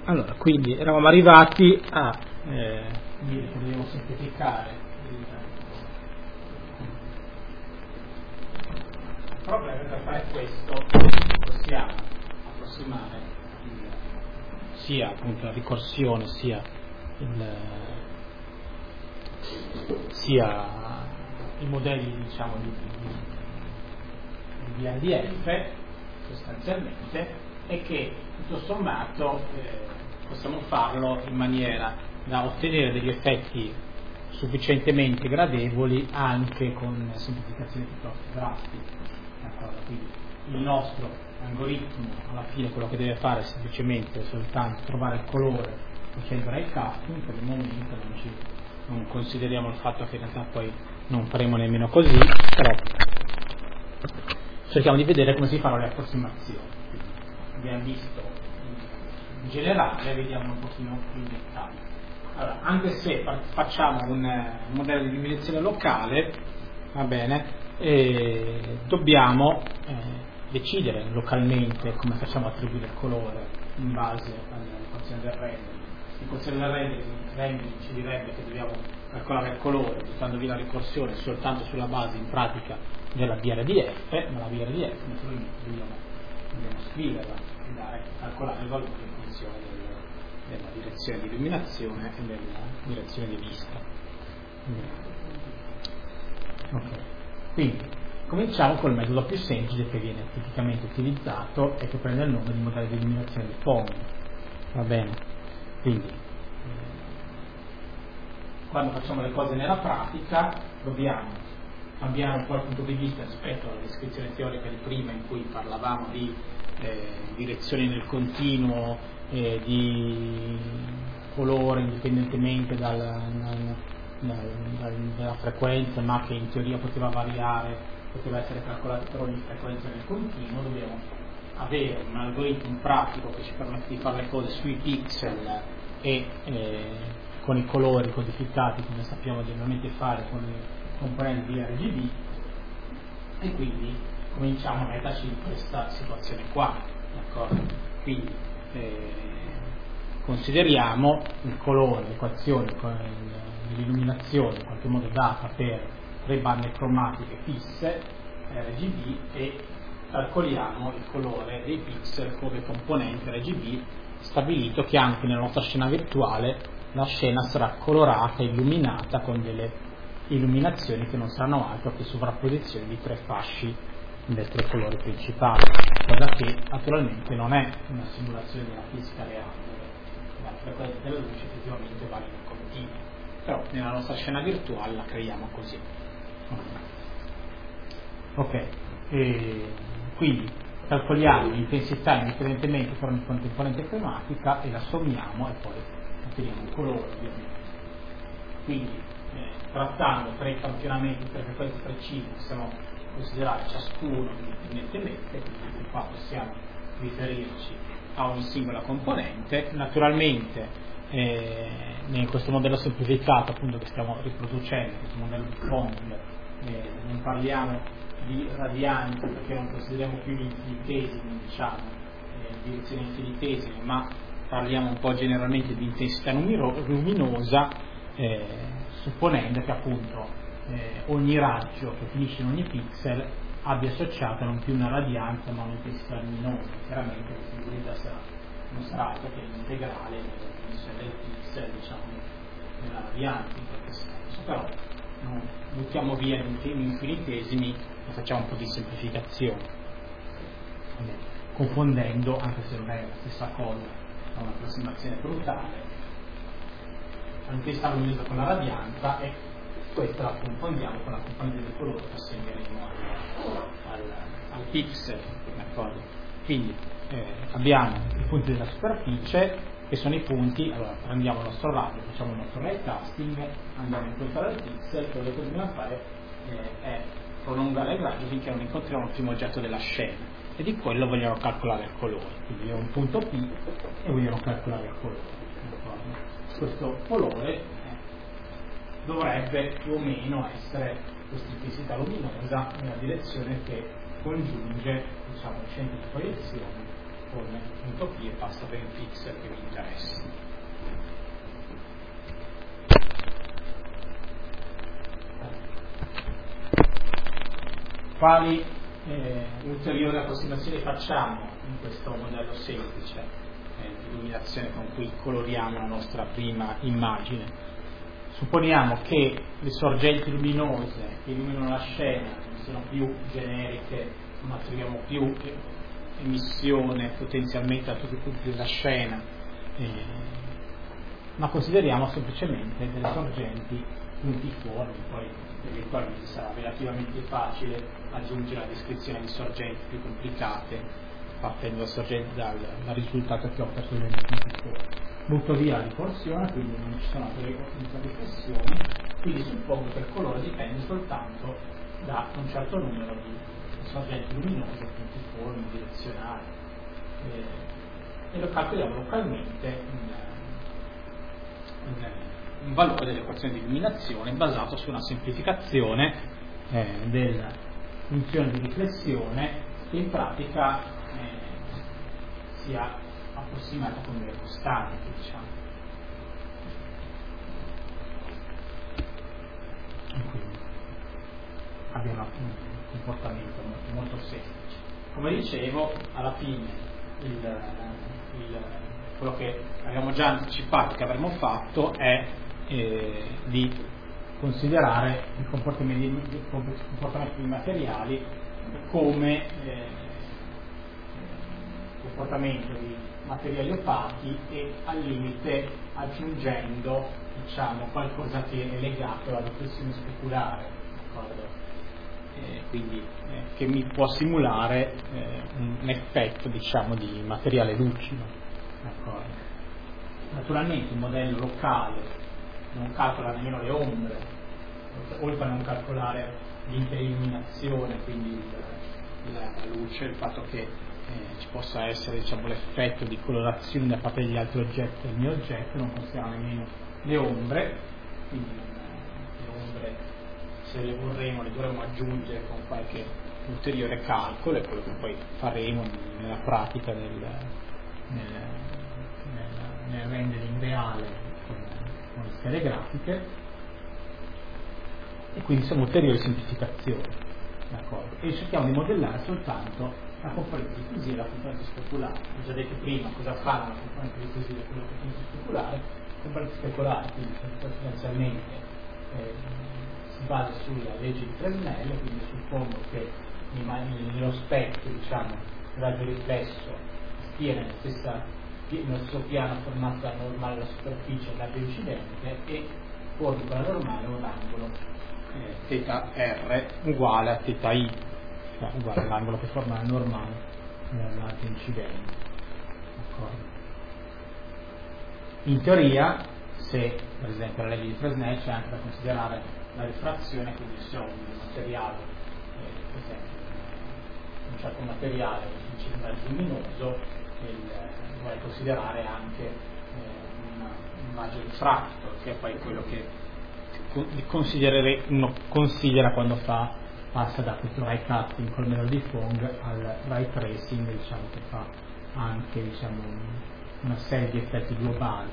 Allora, quindi eravamo arrivati a dire che dobbiamo semplificare il problema. Per fare questo possiamo approssimare sia appunto la ricorsione sia i modelli, diciamo, di VRDF sostanzialmente, e che tutto sommato possiamo farlo in maniera da ottenere degli effetti sufficientemente gradevoli anche con semplificazioni piuttosto drastiche. Quindi il nostro algoritmo alla fine quello che deve fare è semplicemente soltanto trovare il colore facendo il casting. Per il momento non consideriamo il fatto che in realtà poi non faremo nemmeno così, però cerchiamo di vedere come si fanno le approssimazioni. Quindi abbiamo visto in generale, vediamo un pochino più in dettaglio. Allora, anche se facciamo un modello di dimentione locale, va bene, dobbiamo decidere localmente come facciamo attribuire il colore in base all'equazione del rendering. L'equazione del rendering ci direbbe che dobbiamo calcolare il colore buttando via la ricorsione soltanto sulla base in pratica della BRDF, ma la BRDF naturalmente dobbiamo scriverla e calcolare il valore in funzione della direzione di illuminazione e della direzione di vista. Okay. Quindi cominciamo col metodo più semplice che viene tipicamente utilizzato e che prende il nome di modello di illuminazione di fondo. Va bene? Quindi quando facciamo le cose nella pratica dobbiamo cambiare un po' il punto di vista rispetto alla descrizione teorica di prima, in cui parlavamo di direzioni nel continuo, di colore indipendentemente dalla frequenza, ma che in teoria poteva variare, poteva essere calcolato per ogni frequenza nel continuo. Dobbiamo avere un algoritmo pratico che ci permette di fare le cose sui pixel e con i colori codificati, come sappiamo generalmente fare con i componenti di RGB, e quindi cominciamo a metterci in questa situazione qua, d'accordo? Quindi consideriamo il colore, l'equazione dell'illuminazione in qualche modo data per 3 bande cromatiche fisse RGB, e calcoliamo il colore dei pixel come componente RGB, stabilito che anche nella nostra scena virtuale la scena sarà colorata e illuminata con delle illuminazioni che non saranno altro che sovrapposizioni di 3 fasci del 3 colori principali, cosa che naturalmente non è una simulazione della fisica reale, dove la frequenza della luce effettivamente varia in continuo, però nella nostra scena virtuale la creiamo così. Ok, quindi calcoliamo l'intensità indipendentemente per ogni componente cromatica e la sommiamo e poi otteniamo un colore, ovviamente. Quindi trattando 3 campionamenti, 3 frequenze precise, possiamo considerare ciascuno indipendentemente, quindi qua possiamo riferirci a ogni singola componente. Naturalmente in questo modello semplificato appunto che stiamo riproducendo, questo modello di fondo, non parliamo di radianti perché non consideriamo più gli infinitesimi, diciamo, direzioni infinitesime, ma parliamo un po' generalmente di intensità luminosa, supponendo che appunto ogni raggio che finisce in ogni pixel abbia associata non più una radianza ma un'intensità luminosa. Chiaramente questa intensità non sarà altro che l'integrale del pixel, diciamo, nella radianza in questo senso, però buttiamo via gli infinitesimi e facciamo un po' di semplificazione, confondendo, anche se non è la stessa cosa, è un'approssimazione brutale, l'intensità luminosa con la radianza, e questa la confondiamo con la componente del colore che assegneremo al pixel, d'accordo? Quindi abbiamo i punti della superficie, che sono i punti. Allora prendiamo il nostro raggio, facciamo il nostro ray casting, andiamo a incontrare il pixel, quello che dobbiamo fare è prolungare il raggio finché non incontriamo il primo oggetto della scena, e di quello vogliamo calcolare il colore. Quindi abbiamo un punto P e vogliamo calcolare il colore, d'accordo? Questo colore dovrebbe più o meno essere questa intensità luminosa nella direzione che congiunge, diciamo, il centro di proiezione forme.p e passa per il pixel che mi interessa. Quali ulteriori approssimazioni facciamo in questo modello semplice di illuminazione con cui coloriamo la nostra prima immagine? Supponiamo che le sorgenti luminose che illuminano la scena siano più generiche, ma troviamo più emissione potenzialmente da tutti i punti della scena, ma consideriamo semplicemente delle sorgenti puntiformi, poi eventualmente sarà relativamente facile aggiungere la descrizione di sorgenti più complicate partendo dal risultato che ho per sorgenti puntiformi. Butto via la ricorsione, quindi non ci sono altre riflessioni, quindi suppongo che il colore dipende soltanto da un certo numero di sorgenti luminose, puntiformi, direzionali, e lo calcoliamo localmente un valore dell'equazione di illuminazione basato su una semplificazione della funzione di riflessione che in pratica sia approssimata con delle costanti, diciamo. Quindi abbiamo un comportamento molto semplice. Come dicevo, alla fine quello che abbiamo già anticipato che avremmo fatto è di considerare i comportamenti materiali come comportamento di materiali opachi e al limite aggiungendo, diciamo, qualcosa che è legato alla riflessione speculare, quindi che mi può simulare un effetto, diciamo, di materiale lucido. D'accordo. Naturalmente il modello locale non calcola nemmeno le ombre, oltre a non calcolare l'interilluminazione, quindi la luce, il fatto che ci possa essere, diciamo, l'effetto di colorazione da parte degli altri oggetti del mio oggetto, non consideriamo nemmeno le ombre, quindi le ombre, se le vorremmo, le dovremmo aggiungere con qualche ulteriore calcolo, è quello che poi faremo nella pratica nel rendering reale con le schede grafiche, e quindi sono ulteriori semplificazioni, d'accordo? E cerchiamo di modellare soltanto la componente diffusiva e la componente speculare. Ho già detto prima cosa fa la componente diffusiva e la componente speculare. La componente speculare, quindi sostanzialmente si basa sulla legge di Fresnel, quindi suppongo che nello specchio, diciamo, il raggio riflesso stia nello stesso piano formato dal normale della superficie e dal incidente, e formi con la normale un angolo θ r uguale a θ i, cioè uguale all'angolo che forma la normale nell'arco incidente. D'accordo? In teoria, se per esempio la legge di Fresnel, c'è anche da considerare la rifrazione, quindi se ho un materiale, per esempio un certo materiale incide un raggio luminoso, vorrei considerare anche un raggio rifratto, che è poi quello che uno considera quando passa da questo ray casting col metodo di Phong al ray tracing, diciamo, che fa anche, diciamo, una serie di effetti globali.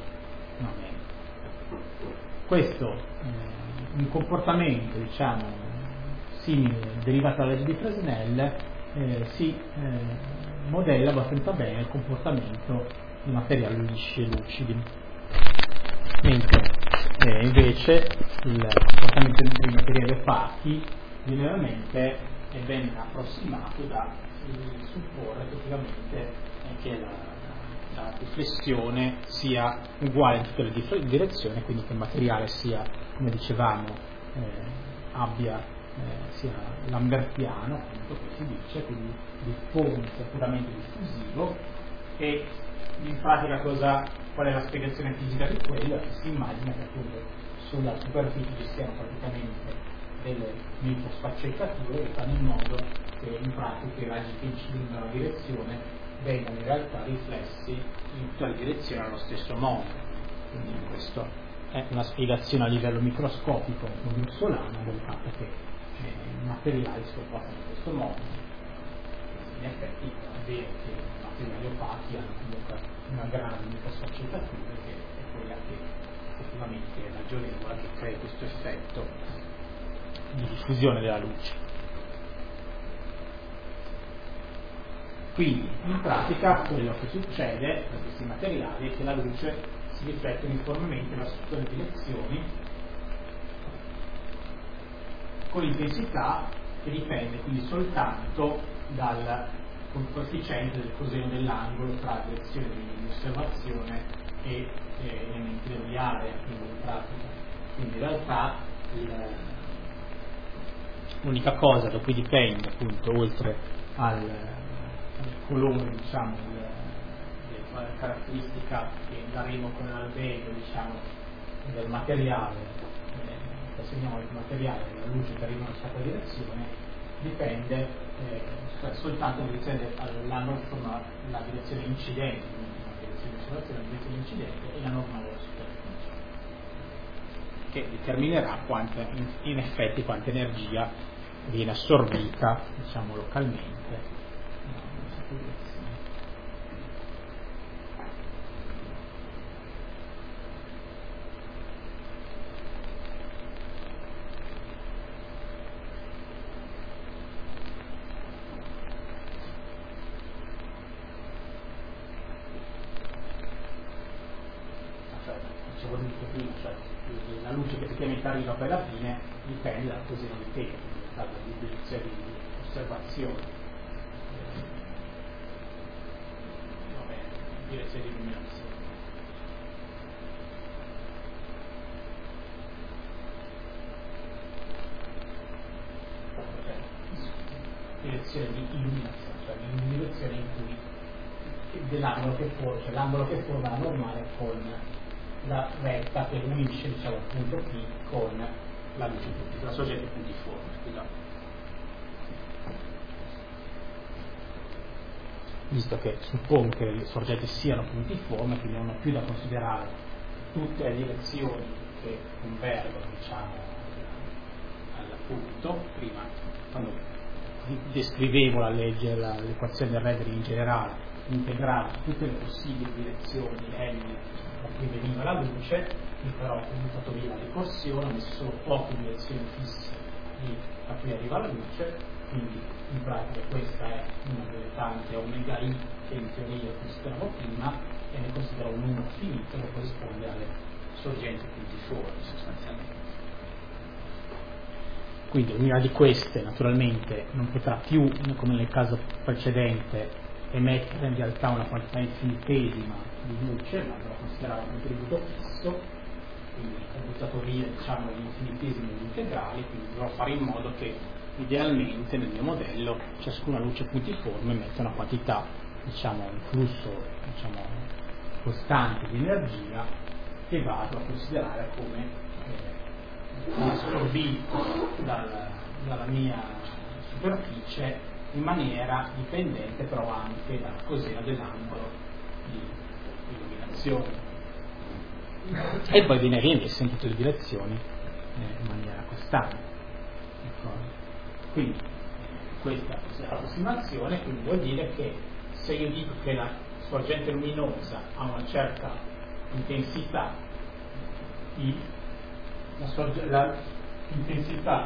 Questo un comportamento, diciamo, simile derivato dalla legge di Fresnel si modella abbastanza bene il comportamento di materiali lisci e lucidi, mentre invece il comportamento dei materiali opachi generalmente è ben approssimato da supporre effettivamente che la riflessione sia uguale in tutte le direzioni, quindi che il materiale sia, come dicevamo, sia lambertiano, appunto, che si dice, quindi diffuso, sia puramente diffusivo. E in pratica qual è la spiegazione fisica di quello? Si immagina che appunto sulla superficie ci siano praticamente delle microsfaccettature che fanno in modo che in pratica i raggi che incidono nella direzione vengano in realtà riflessi in tutte le direzioni allo stesso modo. Quindi questa è una spiegazione a livello microscopico o grossolano del fatto che i materiali si comportano in questo modo. in effetti è vero che i materiali opachi hanno comunque una grande sfaccettatura che è quella che effettivamente è ragionevole, che crea questo effetto di diffusione della luce. Quindi in pratica quello che succede per questi materiali è che la luce si riflette uniformemente verso tutte le direzioni con l'intensità che dipende quindi soltanto dal coefficiente del coseno dell'angolo tra la direzione di osservazione e elementi dell'area, quindi in pratica. Quindi in realtà l'unica cosa da cui dipende, appunto, oltre al colore, diciamo, la caratteristica che daremo con l'albedo, diciamo, del materiale, assegniamo il materiale della luce che arriva in una certa direzione, dipende soltanto dall'angolo che forma la direzione incidente, quindi la direzione di osservazione, la direzione incidente e la normale della superficie, che determinerà in effetti quanta energia viene assorbita, diciamo, localmente. La luce che effettivamente arriva poi alla fine dipende dal coseno di tempo, dalla direzione di osservazione, direzione di illuminazione. Direzione di illuminazione, cioè di direzione in cui dell'angolo che forma, cioè l'angolo che forma la normale con la retta che unisce, diciamo, il punto P con la luce, la sorgente puntiforme. Visto che suppongo che le sorgenti siano puntiformi, quindi non ho più da considerare tutte le direzioni che convergono, diciamo, al punto. Prima, quando descrivevo la legge, l'equazione del Redering in generale, integravo tutte le possibili direzioni N da cui veniva la luce, qui però ho buttato via la ricorsione, ho messo solo poche direzioni fisse da cui arriva la luce, quindi in pratica questa è una delle tante omega i che in teoria consideravo prima, e ne considero un numero finito che corrisponde alle sorgenti puntiformi sostanzialmente. Quindi ognuna di queste naturalmente non potrà più, come nel caso precedente, emettere in realtà una quantità infinitesima di luce, ma devo considerare un contributo fisso, quindi ho buttato via, diciamo, gli infinitesimi integrali, quindi dovrò fare in modo che idealmente nel mio modello ciascuna luce puntiforme metta una quantità, diciamo, un flusso, diciamo, costante di energia che vado a considerare come assorbito dalla mia superficie in maniera dipendente però anche dal coseno dell'angolo di illuminazione, e poi viene riemessa in tutte le direzioni in maniera costante. Quindi questa è l'approssimazione, quindi vuol dire che se io dico che la sorgente luminosa ha una certa intensità l'intensità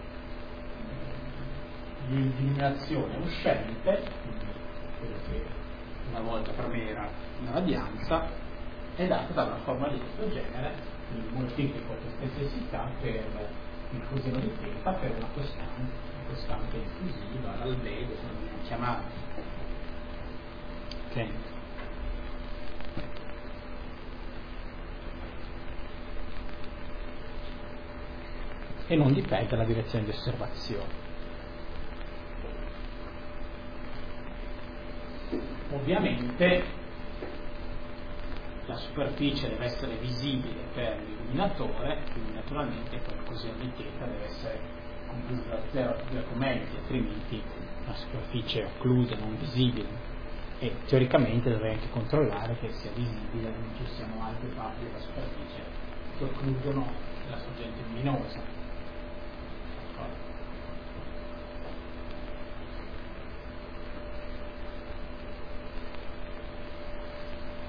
di illuminazione uscente, quindi quello che una volta per me era una radianza, è data da una formula di questo genere, quindi moltiplico questa intensità per il coseno di θ per una costante diffusiva, l'albedo, come vogliamo chiamarla. Ok. E non dipende dalla direzione di osservazione. Ovviamente la superficie deve essere visibile per l'illuminatore, quindi naturalmente quel coseno di θ deve essere compreso da 0,2 metri, altrimenti la superficie occlusa, non visibile, e teoricamente dovrei anche controllare che sia visibile, non ci siano altre parti della superficie che occludono la sorgente luminosa.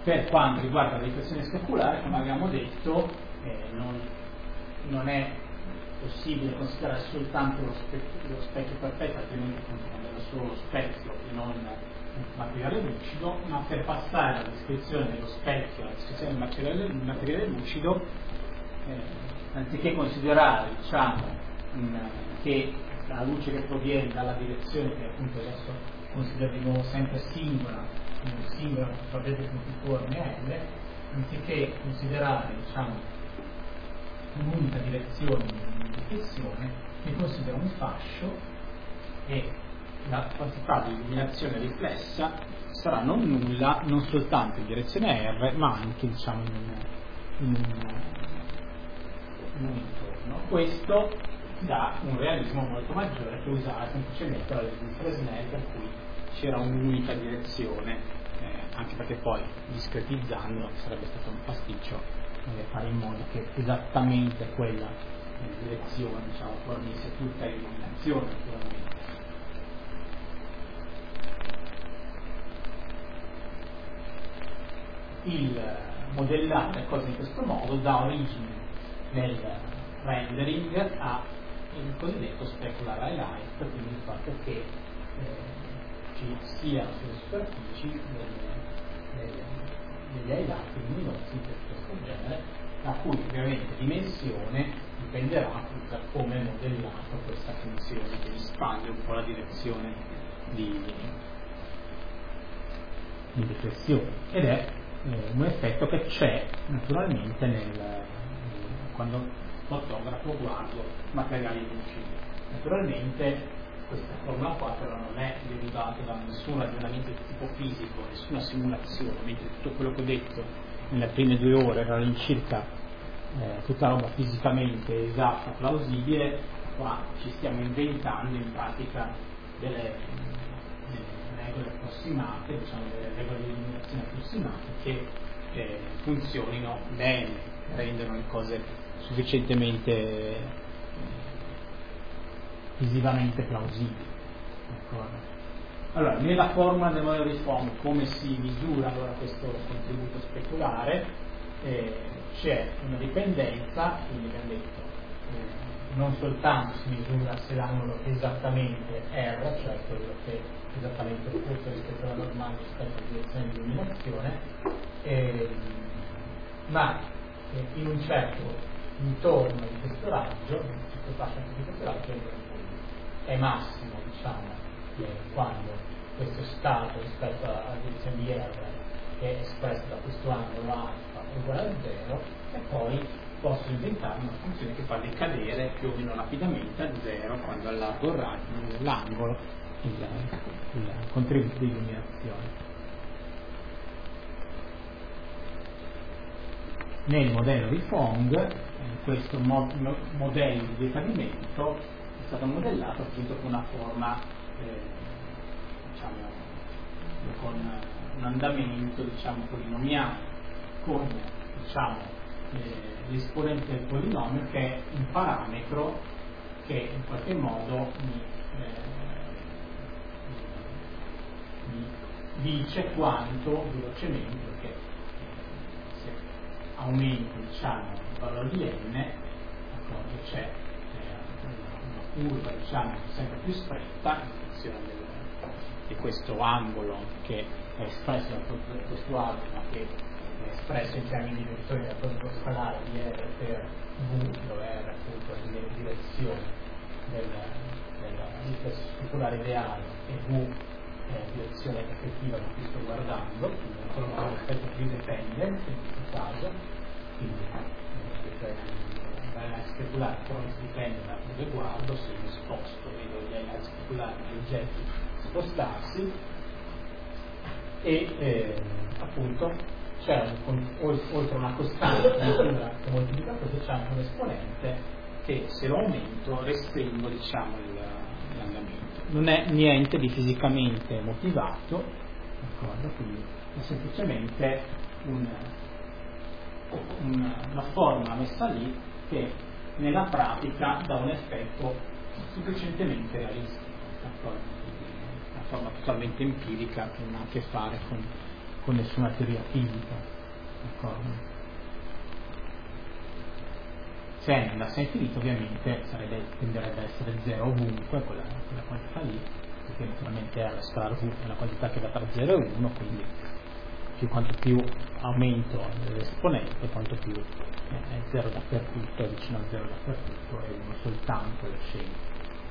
per quanto riguarda la riflessione speculare, come abbiamo detto, non è possibile considerare soltanto lo specchio perfetto, altrimenti considerare solo specchio e non materiale lucido, ma per passare alla descrizione dello specchio, alla descrizione del materiale lucido, anziché considerare che la luce che proviene dalla direzione, che appunto adesso consideriamo sempre singola parete puntiforme L, anziché considerare un'unica direzione di riflessione, ne considera un fascio e la quantità di illuminazione riflessa sarà non nulla, non soltanto in direzione R, ma anche in un intorno. Questo dà un realismo molto maggiore che usare semplicemente la legge di Fresnel, per cui c'era un'unica direzione, anche perché poi discretizzando sarebbe stato un pasticcio fare in modo che esattamente quella direzione fornisse tutta l'illuminazione naturalmente. Il modellare cose in questo modo dà origine nel rendering a il cosiddetto specular highlight, quindi il fatto che ci siano sulle superfici degli highlight luminosi di questo genere, la cui ovviamente dimensione dipenderà da come è modellato questa funzione che espande un po' la direzione di riflessione, ed è un effetto che c'è naturalmente quando il fotografo guarda materiali lucidi. Naturalmente questa formula qua però non è derivata da nessun ragionamento di tipo fisico, nessuna simulazione, mentre tutto quello che ho detto nelle prime 2 ore era all'incirca tutta roba fisicamente esatta, plausibile. Qua ci stiamo inventando in pratica delle regole approssimate, delle regole di illuminazione approssimate che funzionino bene, rendono le cose sufficientemente visivamente plausibili. D'accordo? Allora, nella formula del modello di Phong come si misura allora questo contributo speculare? C'è una dipendenza, quindi abbiamo detto non soltanto si misura se l'angolo è esattamente R, cioè quello che è esattamente opposto rispetto alla normale rispetto alla direzione di illuminazione, ma in un certo intorno di questo raggio, questo fascio di questo raggio è massimo, quando questo stato rispetto alla direzione di R che è espresso da questo angolo alfa uguale a 0, e poi posso inventare una funzione che fa decadere più o meno rapidamente a 0 quando allargo il raggio dell'angolo il contributo di illuminazione. Nel modello di Phong questo modello di decadimento è stato modellato appunto con una forma con un andamento polinomiale, con l'esponente del polinomio che è un parametro che in qualche modo mi dice quanto velocemente, perché se aumento il valore di n, c'è una curva sempre più stretta in funzione di questo angolo che è espresso da questo angolo, ma che è espresso in termini di direzione del codice scalare di R per V, dove R appunto è la direzione della riflessione speculare ideale e V è la direzione effettiva da cui sto guardando, quindi ancora un effetto più dependent in questo caso, quindi la speculare però non si dipende da dove guardo, se mi sposto vedo gli highlight speculari degli oggetti spostarsi, e appunto c'è oltre a una costante di misura che moltiplica questo, c'è anche un esponente che se lo aumento restringo l'andamento. Non è niente di fisicamente motivato, d'accordo? Quindi è semplicemente una forma messa lì che nella pratica dà un effetto sufficientemente realistico, d'accordo? Una forma totalmente empirica che non ha a che fare con con nessuna teoria fisica, d'accordo? Se n andasse a infinito ovviamente tenderebbe a essere 0 ovunque quella quantità lì, perché naturalmente R star V è una quantità che va tra 0 e 1, quindi quanto più aumento dell'esponente, quanto più è 0 dappertutto, è vicino a 0 dappertutto e 1 soltanto lo scende.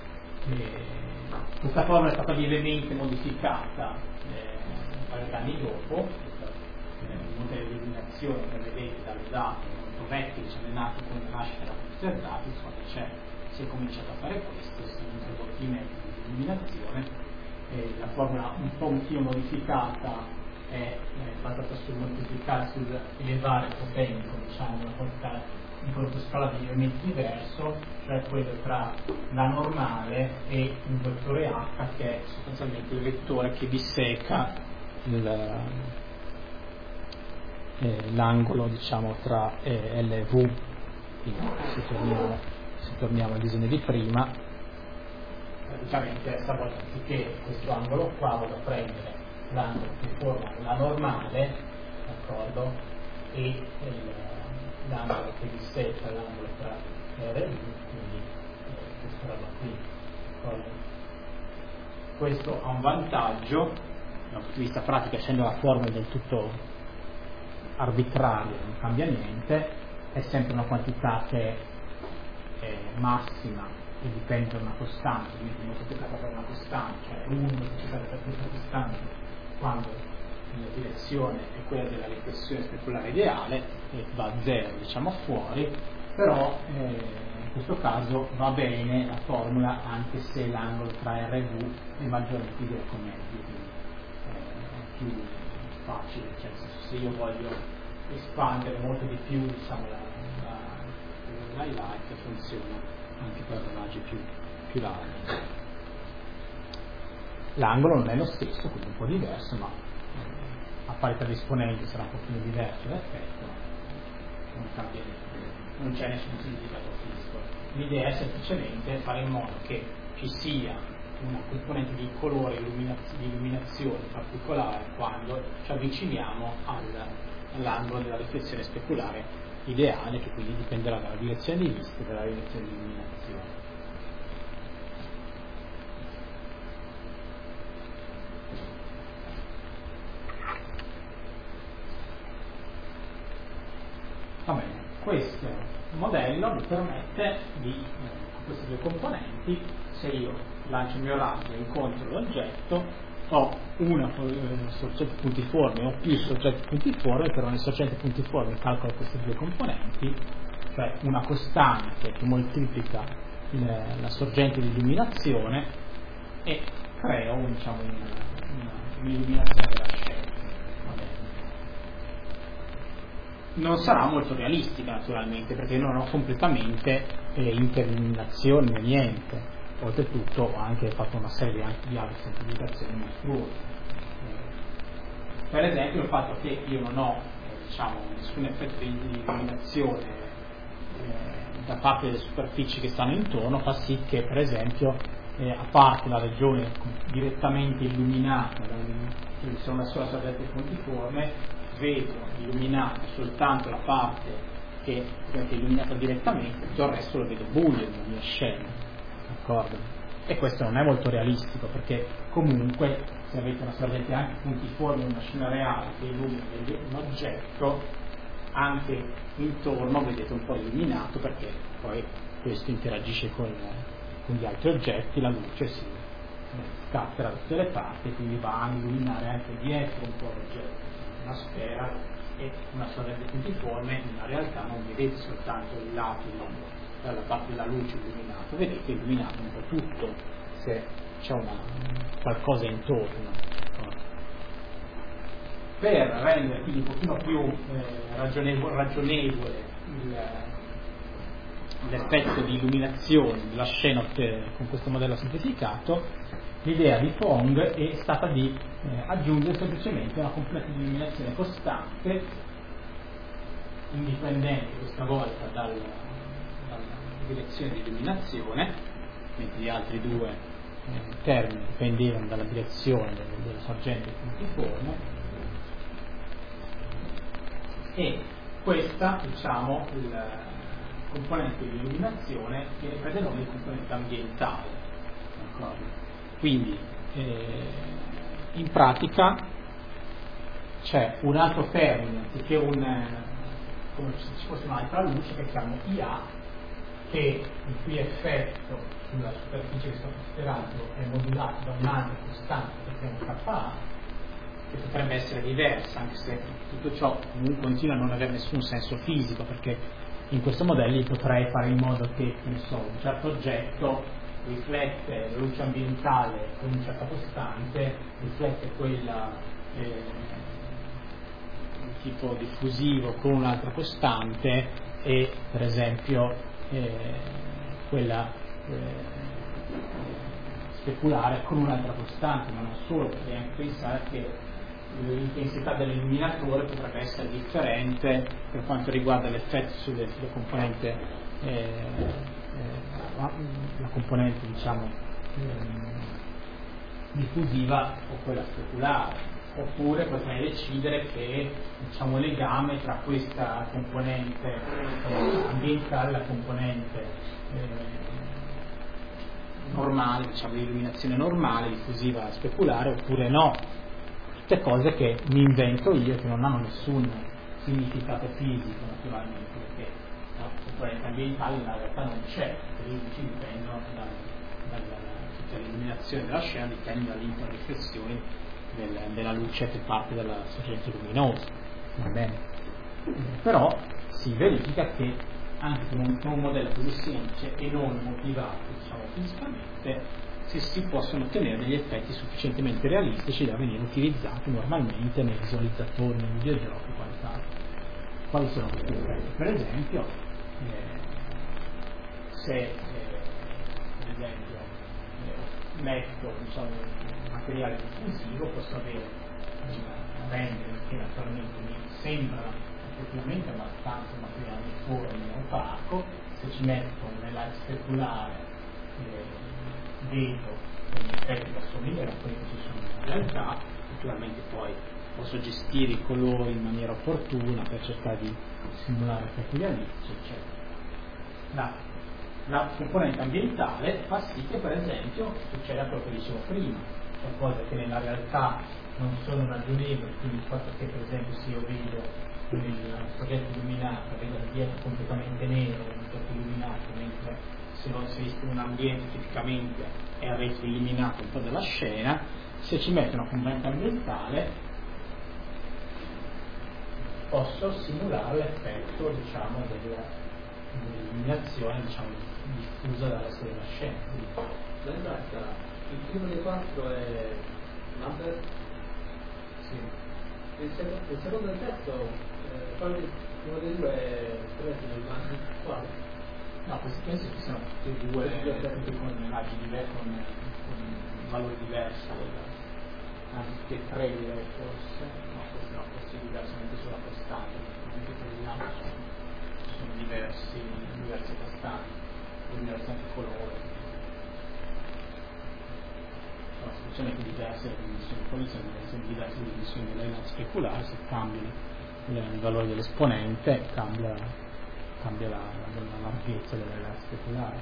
Questa formula è stata lievemente modificata un paio di anni dopo, il modello di eliminazione che vedete dalle date molto vecchie, diciamo, è nato con la nascita della computer graphics, si è cominciato a fare questo, si sono introdotti i metodi di eliminazione, la formula un po' modificata è basata sul moltiplicare, sul elevare il potenza, diciamo, una quantità di prodotto scalare lievemente diverso, cioè quello tra la normale e il vettore H, che è sostanzialmente il vettore che disseca l'angolo, diciamo, tra L e V. Quindi se torniamo al disegno di prima, praticamente stavolta anziché questo angolo qua vado a prendere l'angolo che forma la normale, d'accordo, e l'angolo che disseca l'angolo tra R e V, quindi questa roba qui, d'accordo? Questo ha un vantaggio dal punto di vista pratico, essendo la formula del tutto arbitraria, non cambia niente, è sempre una quantità che è massima e dipende da una costante, quindi moltiplicata per una costante, cioè 1 moltiplicato per questa costante quando la direzione è quella della riflessione speculare ideale e va a 0, diciamo, fuori, però in questo caso va bene la formula anche se l'angolo tra R e V è maggiormente di greco medio, quindi è più facile, cioè se io voglio espandere molto di più, diciamo, l'highlight funziona anche per raggi più larghi. L'angolo non è lo stesso, quindi un po' diverso, ma a parità di esponenti sarà un pochino diverso l'effetto, non cambia niente, non c'è nessun significato fisico. L'idea è semplicemente fare in modo che ci sia una componente di colore, di illuminazione particolare quando ci avviciniamo all'angolo della riflessione speculare ideale, che quindi dipenderà dalla direzione di vista e dalla direzione di illuminazione. Va bene, questo modello mi permette di, con queste due componenti, se io lancio il mio raggio e incontro l'oggetto, ho una sorgente puntiforme o più sorgenti puntiformi, per ogni sorgente puntiforme calcolo queste due componenti, cioè una costante che moltiplica la sorgente di illuminazione e creo, diciamo, un'illuminazione della scena. Non sarà molto realistica naturalmente, perché non ho completamente interilluminazione né niente. Oltretutto ho anche fatto una serie di altre semplificazioni mostruose. Per esempio il fatto che io non ho diciamo, nessun effetto di illuminazione da parte delle superfici che stanno intorno, fa sì che per esempio a parte la regione direttamente illuminata dove c'è una sola sorgente puntiforme, vedo illuminata soltanto la parte che è illuminata direttamente, tutto il resto lo vedo buio nella mia scena, d'accordo? E questo non è molto realistico, perché comunque se avete una sorgente anche puntiforme in una scena reale che illumina un oggetto, anche intorno vedete un po' illuminato, perché poi questo interagisce con gli altri oggetti, la luce si scattera da tutte le parti, quindi va a illuminare anche dietro un po' l'oggetto. Una sfera e una sorgente puntiforme, in realtà non vedete soltanto il lato dalla parte della luce illuminato, vedete illuminato un po' tutto se c'è qualcosa intorno. Per rendere quindi un pochino più ragionevole l'effetto di illuminazione della scena con questo modello semplificato, l'idea di Phong è stata di aggiungere semplicemente una componente di illuminazione costante, indipendente questa volta dalla direzione di illuminazione, mentre gli altri due termini dipendevano dalla direzione della sorgente puntiforme, e questa, diciamo, il componente di illuminazione che prende il nome di componente ambientale. D'accordo? Quindi in pratica c'è un altro termine, anziché come se ci fosse un'altra luce che chiamo IA, il cui effetto sulla superficie che sta considerando è modulato da un'altra costante che chiamo KA, che potrebbe essere diversa, anche se tutto ciò comunque continua a non avere nessun senso fisico, perché in questo modello potrei fare in modo che, un certo oggetto riflette la luce ambientale con una certa costante, riflette quella tipo diffusivo con un'altra costante e per esempio quella speculare con un'altra costante, ma non solo, perché anche pensare che l'intensità dell'illuminatore potrebbe essere differente per quanto riguarda l'effetto sulla componente la componente diciamo diffusiva o quella speculare. Oppure potrei decidere che diciamo, il legame tra questa componente ambientale e la componente normale, diciamo di illuminazione normale, diffusiva, speculare, oppure no. Tutte cose che mi invento io, che non hanno nessun significato fisico naturalmente, perché la componente ambientale in realtà non c'è, le luci dipendono tutta l'illuminazione della scena dipende dall'interriflessione della luce che parte dalla sorgente luminosa, va bene? Però si verifica che anche con un modello così semplice e non motivato diciamo, fisicamente si possono ottenere degli effetti sufficientemente realistici da venire utilizzati normalmente nei visualizzatori, nei videogiochi e quant'altro. Quali sono questi effetti? Per esempio, se per esempio metto diciamo, un materiale diffusivo posso avere una rendere che naturalmente mi sembra effettivamente abbastanza materiale uniforme e opaco. Se ci metto nella speculare vedo degli effetti che assomigliano a quelli che ci sono in realtà. Naturalmente poi posso gestire i colori in maniera opportuna per cercare di simulare effetti realistici eccetera. La componente ambientale fa sì che per esempio succeda quello che dicevo prima, cioè cose che nella realtà non sono ragionevoli, quindi il fatto che per esempio se io vedo il soggetto illuminato, vedo il dietro completamente nero, il soggetto illuminato, mentre se non si visto in un ambiente tipicamente è a retro illuminato un po' della scena, se ci metto una componente ambientale posso simulare l'effetto diciamo dell'illuminazione diciamo diffusa dalla della scena. Esatto, il primo dei quattro è Number? Sì. Il secondo e il terzo, uno dei due è quale? No, questi penso che siano tutti e due con immagini diverse, con valori diversi, anche tre direi forse, forse diversamente sulla costante, anche per gli altri sono diverse costanti, con diversi anche colori. La soluzione è che diverse le dimensioni poliziali, diverse le dimensioni dell'elenco speculare, se cambiano il valore dell'esponente cambia la larghezza dell'elenco speculare.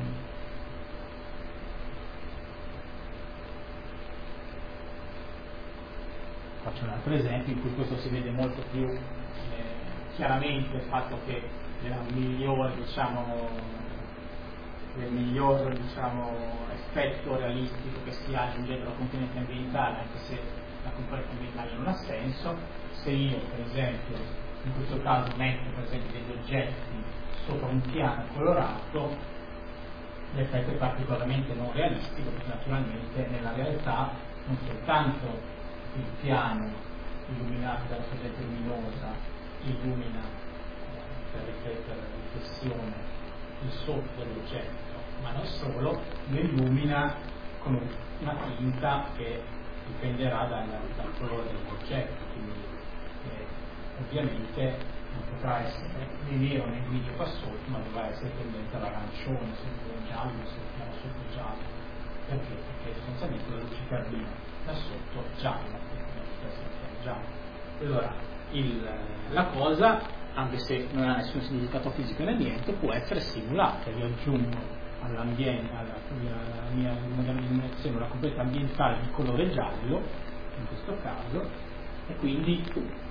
Faccio un altro esempio in cui questo si vede molto più chiaramente il fatto che nella miglior effetto realistico che si ha aggiungendo la componente ambientale, anche se la componente ambientale non ha senso. Se io per esempio in questo caso metto per esempio degli oggetti sopra un piano colorato, l'effetto è particolarmente non realistico, perché naturalmente nella realtà non soltanto il piano illuminato dalla sorgente luminosa illumina per riflettere la riflessione il sotto dell'oggetto, ma non solo, lo illumina con una tinta che dipenderà dal colore dell'oggetto, quindi ovviamente non potrà essere né nero né grigio qua sotto, ma dovrà essere tendente all'arancione, sempre giallo, se mettiamo sotto giallo. Perché? Perché sostanzialmente la luce che arriva da sotto gialla, gialla. Allora, la cosa, anche se non ha nessun significato fisico né niente, può essere simulata. Io aggiungo all'ambiente, alla mia modello di illuminazione, una componente ambientale di colore giallo, in questo caso, e quindi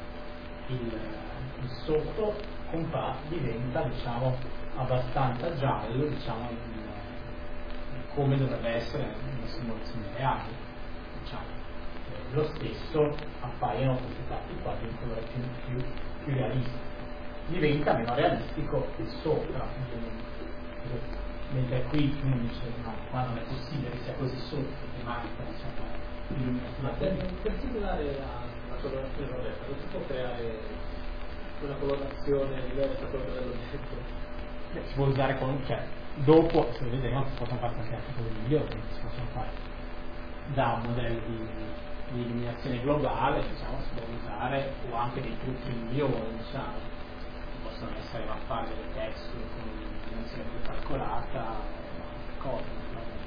il sotto diventa, diciamo, abbastanza giallo, diciamo, come dovrebbe essere nelle simulazioni reali, diciamo. Lo stesso appaiono questi fatti qua di un colore più realistico. Diventa meno realistico il sopra, mentre qui uno dice no, qua non è possibile che sia così sotto, che manca, diciamo, ma per simulare la colorazione rovescia non si può creare una colorazione diversa da quella dell'oggetto? Si può usare dopo, se vedremo, si possono fare anche cose migliori che si possono fare da modelli di illuminazione globale, diciamo, si può usare, o anche dei trucchi migliori, diciamo, possono essere mappare delle texture con un'illuminazione più calcolata, cose, naturalmente.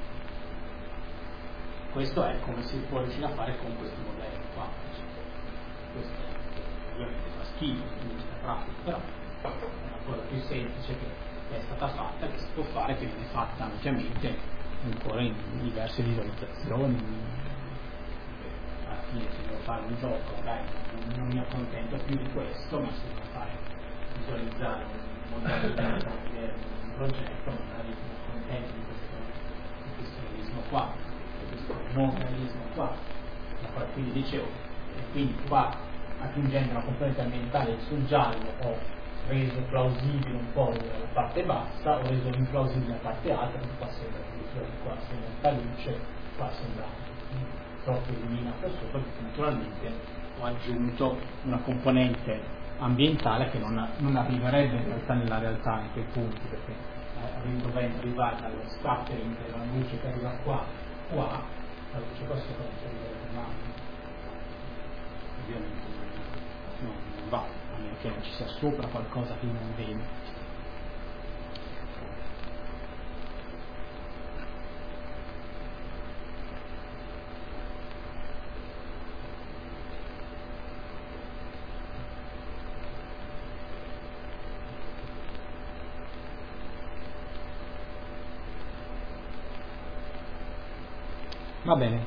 Questo è come si può riuscire a fare con questi modelli qua, diciamo. Questo ovviamente fa schifo in questa pratica, però è una cosa più semplice che è stata fatta, che si può fare, che viene fatta ampiamente ancora in diverse visualizzazioni. Alla fine, se devo fare un gioco, magari non mi accontento più di questo, ma se devo visualizzare un modello di un progetto, magari mi accontento di questo realismo qua, di questo non realismo qua. Quindi dicevo, quindi qua, aggiungendo una componente ambientale sul giallo, ho reso plausibile un po' la parte bassa, ho reso implausibile la parte alta, perché qua sembra qua sembra luce, qua sembra troppo illuminato sopra, perché naturalmente ho aggiunto una componente ambientale che non arriverebbe in realtà nella realtà in quei punti, perché dovendo arrivare dallo scattering della luce che arriva qua, la luce qua sopra non ci arriverebbe mai. Ovviamente non va, a meno che non ci sia sopra qualcosa che non vede. Va bene.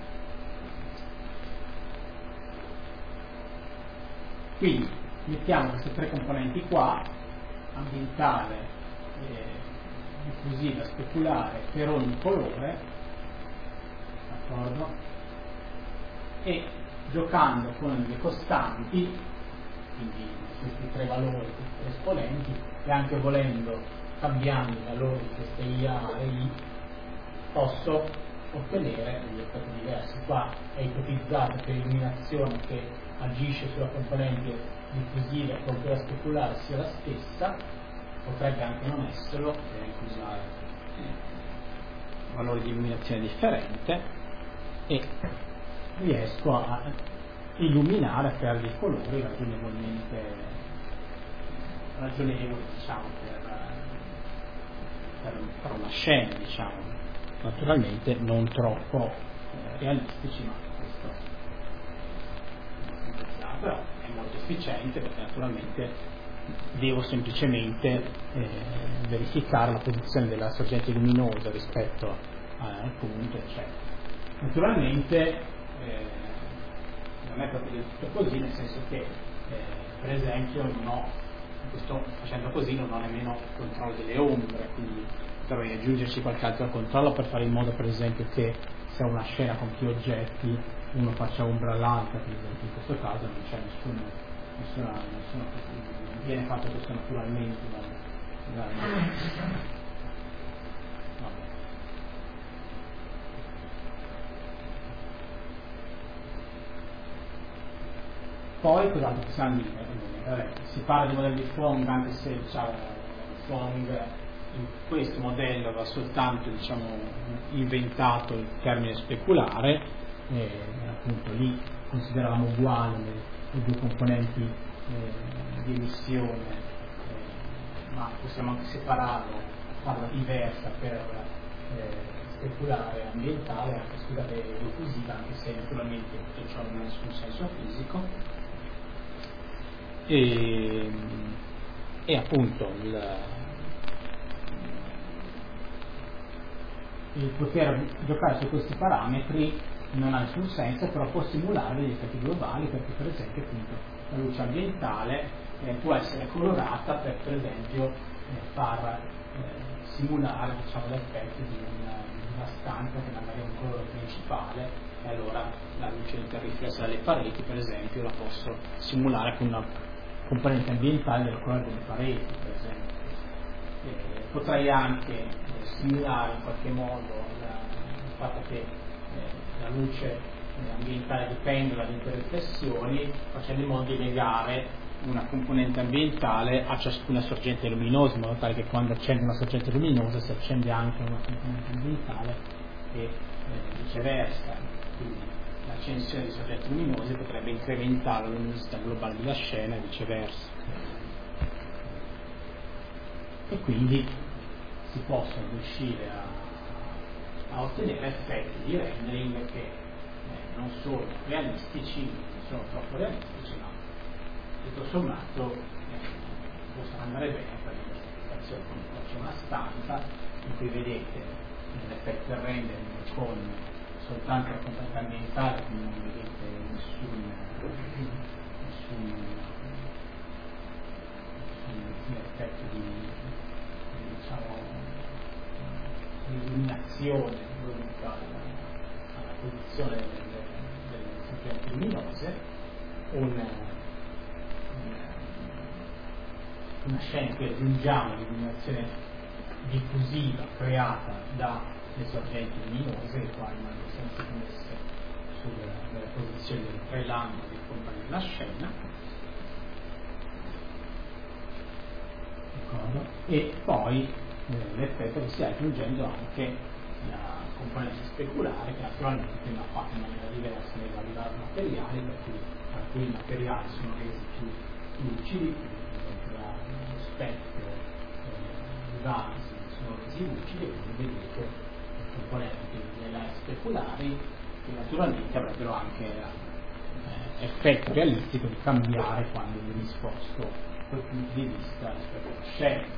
Quindi mettiamo queste tre componenti qua, ambientale, diffusiva, speculare, per ogni colore, d'accordo? E giocando con le costanti, quindi questi tre valori, questi tre esponenti, e anche volendo cambiando i valori di queste IA e I, posso ottenere degli effetti diversi. Qua è ipotizzato che l'illuminazione che agisce sulla componente diffusiva e con quella speculare sia la stessa, potrebbe anche non esserlo, deve anche usare valori di illuminazione differente, e riesco a illuminare, a creare dei colori ragionevoli, diciamo, per una scena, diciamo. Naturalmente non troppo realistici, ma questo però è molto efficiente, perché naturalmente devo semplicemente verificare la posizione della sorgente luminosa rispetto al punto, eccetera. Naturalmente non è proprio del tutto così, nel senso che per esempio facendo così non ho nemmeno il controllo delle ombre, quindi dovrei aggiungerci qualche altro controllo per fare in modo, per esempio, che se ho una scena con più oggetti uno faccia ombra all'altra, per esempio in questo caso non c'è nessuna viene fatto questo naturalmente Poi cos'altro possiamo dire? Si parla di modelli di Phong, anche se Phong in questo modello aveva soltanto, diciamo, inventato il termine speculare, appunto lì consideravamo uguali le due componenti di emissione, ma possiamo anche separarlo, farla diversa per speculare ambientale, anche diffusiva, anche se naturalmente tutto ciò non ha nessun senso fisico. e appunto il poter giocare su questi parametri non ha nessun senso, però può simulare degli effetti globali, perché per esempio appunto la luce ambientale può essere colorata per esempio far simulare, diciamo, l'effetto di una stanza che magari ha un colore principale, e allora la luce interriflessa dalle pareti per esempio la posso simulare con una componente ambientale del colore delle pareti per esempio. Potrei anche simulare in qualche modo il fatto che la luce ambientale dipende dalle interriflessioni, facendo in modo di legare una componente ambientale a ciascuna sorgente luminosa, in modo tale che quando accende una sorgente luminosa si accende anche una componente ambientale e viceversa. Quindi l'accensione di sorgenti luminose potrebbe incrementare la luminosità globale della scena e viceversa. E quindi si possono riuscire a ottenere effetti di rendering che non sono realistici, non sono troppo realistici, ma tutto sommato possono andare bene per questa applicazione. C'è una stanza in cui vedete l'effetto del rendering con soltanto la componente ambientale, quindi non vedete nessun effetto di illuminazione dovuta alla posizione delle sorgenti luminose, una scena in cui aggiungiamo l'illuminazione diffusiva creata dalle sorgenti luminose, le quali non sono messe sulla posizione delle tre lampade che accompagnano la scena. E poi l'effetto che si ha aggiungendo anche la componente speculare, che naturalmente va fatta in maniera diversa nei vari materiali, per cui alcuni materiali sono resi più lucidi, lo specchio, i vasi sono resi lucidi, e quindi vedete le componenti delle speculari che naturalmente avrebbero anche effetto realistico di cambiare quando viene disposto dal punto di vista rispetto alla scena.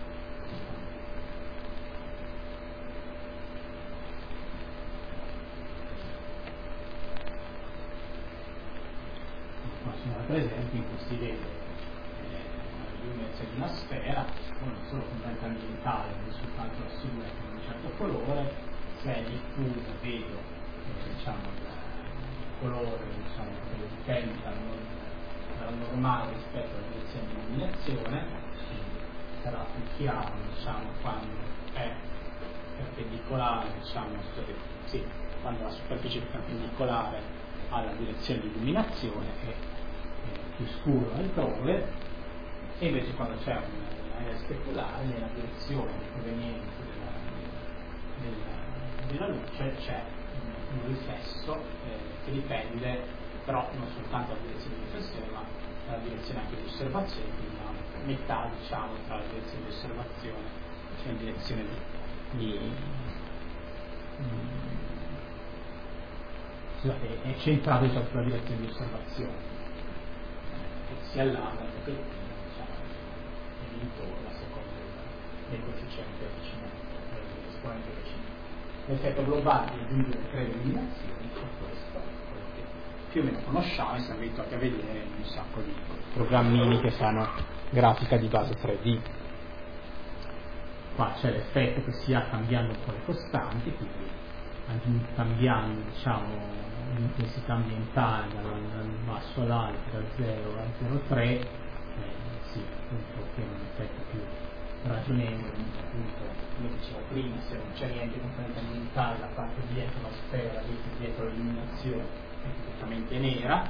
Per esempio in cui si vede l'illuminazione di una sfera non solo componente ambientale, ma soltanto la silhouette di un certo colore, se è diffusa vedo il colore che dipende dalla normale rispetto alla direzione di illuminazione, sarà più chiaro quando è perpendicolare, quando la superficie è perpendicolare alla direzione di illuminazione è più scuro altrove, e invece quando c'è un'area speculare nella direzione proveniente della luce c'è un riflesso che dipende però non soltanto dalla direzione di riflessione ma dalla direzione anche di osservazione, quindi a metà tra la direzione di osservazione e la direzione è centrato sulla direzione di osservazione, che si allarga un pochettino, e intorno a seconda del coefficiente vicino, dell'esponente vicino. L'effetto globale di aggiungere 3 illuminazioni, questo che più o meno conosciamo e siamo abituati a vedere in un sacco di programmini che fanno grafica di base 3D. Qua c'è l'effetto che si ha cambiando un po' le costanti, quindi cambiando l'intensità ambientale dal basso all'alto, da 0 a 0,3, appunto ottiene un effetto più ragionevole, appunto, come dicevo prima, se non c'è niente componente ambientale, la parte dietro la sfera, dietro l'illuminazione è completamente nera,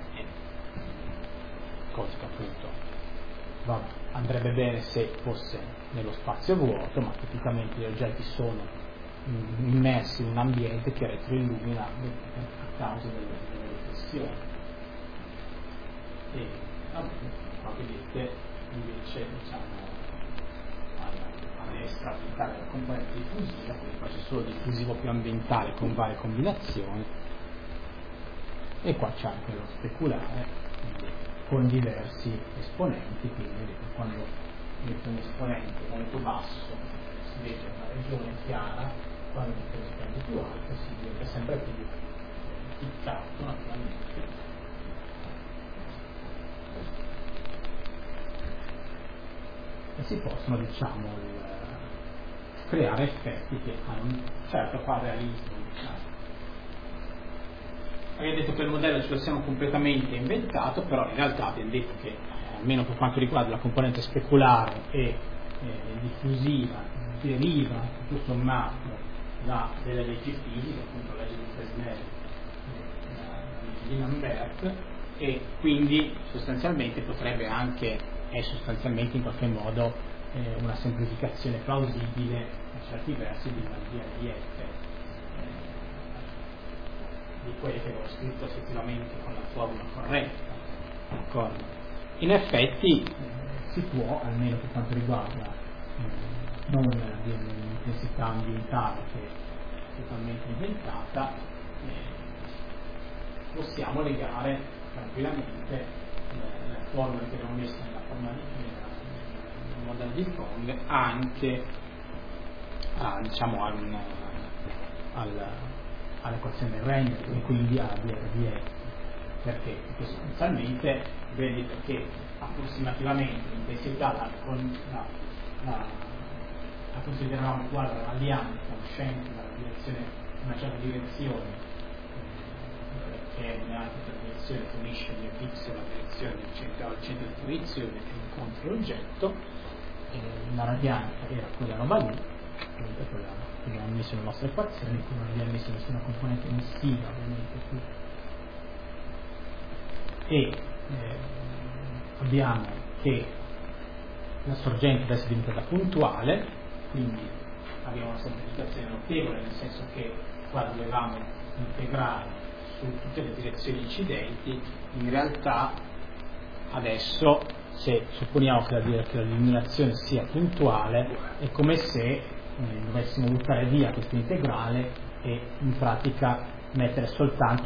cosa che appunto andrebbe bene se fosse nello spazio vuoto, ma tipicamente gli oggetti sono immersi in un ambiente che retroillumina a causa delle riflessioni. E qua vedete invece a destra applicare la componente diffusiva, quindi qua c'è solo diffusivo più ambientale con varie combinazioni, e qua c'è anche lo speculare, quindi con diversi esponenti, quindi quando metto un esponente molto basso si vede una regione chiara, quando metto un esponente più alto si diventa sempre più piccato naturalmente. E si possono, diciamo, creare effetti che hanno un certo qua realismo, diciamo. Abbiamo detto che il modello ce lo siamo completamente inventato, però in realtà abbiamo detto che almeno per quanto riguarda la componente speculare e diffusiva deriva tutto sommato da delle leggi fisiche, appunto la legge di Fresnel, la legge di Lambert, e quindi sostanzialmente potrebbe anche sostanzialmente in qualche modo una semplificazione plausibile a certi versi di una DRDF, di quelle che avevo scritto effettivamente con la formula corretta. D'accordo? In effetti si può, almeno per quanto riguarda non l'intensità ambientale che è totalmente inventata, possiamo legare tranquillamente le formule che abbiamo messo nella formula nel modello di Phong anche diciamo all'equazione del Rengel e quindi alla DRDF, perché sostanzialmente vedete che approssimativamente l'intensità la consideravamo uguale alla radiante conoscente una certa direzione che è un'altra direzione che unisce il pixel alla direzione del centro di fruizione che incontra l'oggetto, la radianza era quella roba lì, quella che abbiamo messo nelle nostre equazioni, qui non abbiamo messo nessuna componente emissiva ovviamente qui. E abbiamo che la sorgente adesso è diventata puntuale, quindi abbiamo una semplificazione notevole, nel senso che qua dovevamo integrare su tutte le direzioni incidenti, in realtà adesso se supponiamo che l'illuminazione sia puntuale è come se dovessimo buttare via questa integrale e in pratica mettere soltanto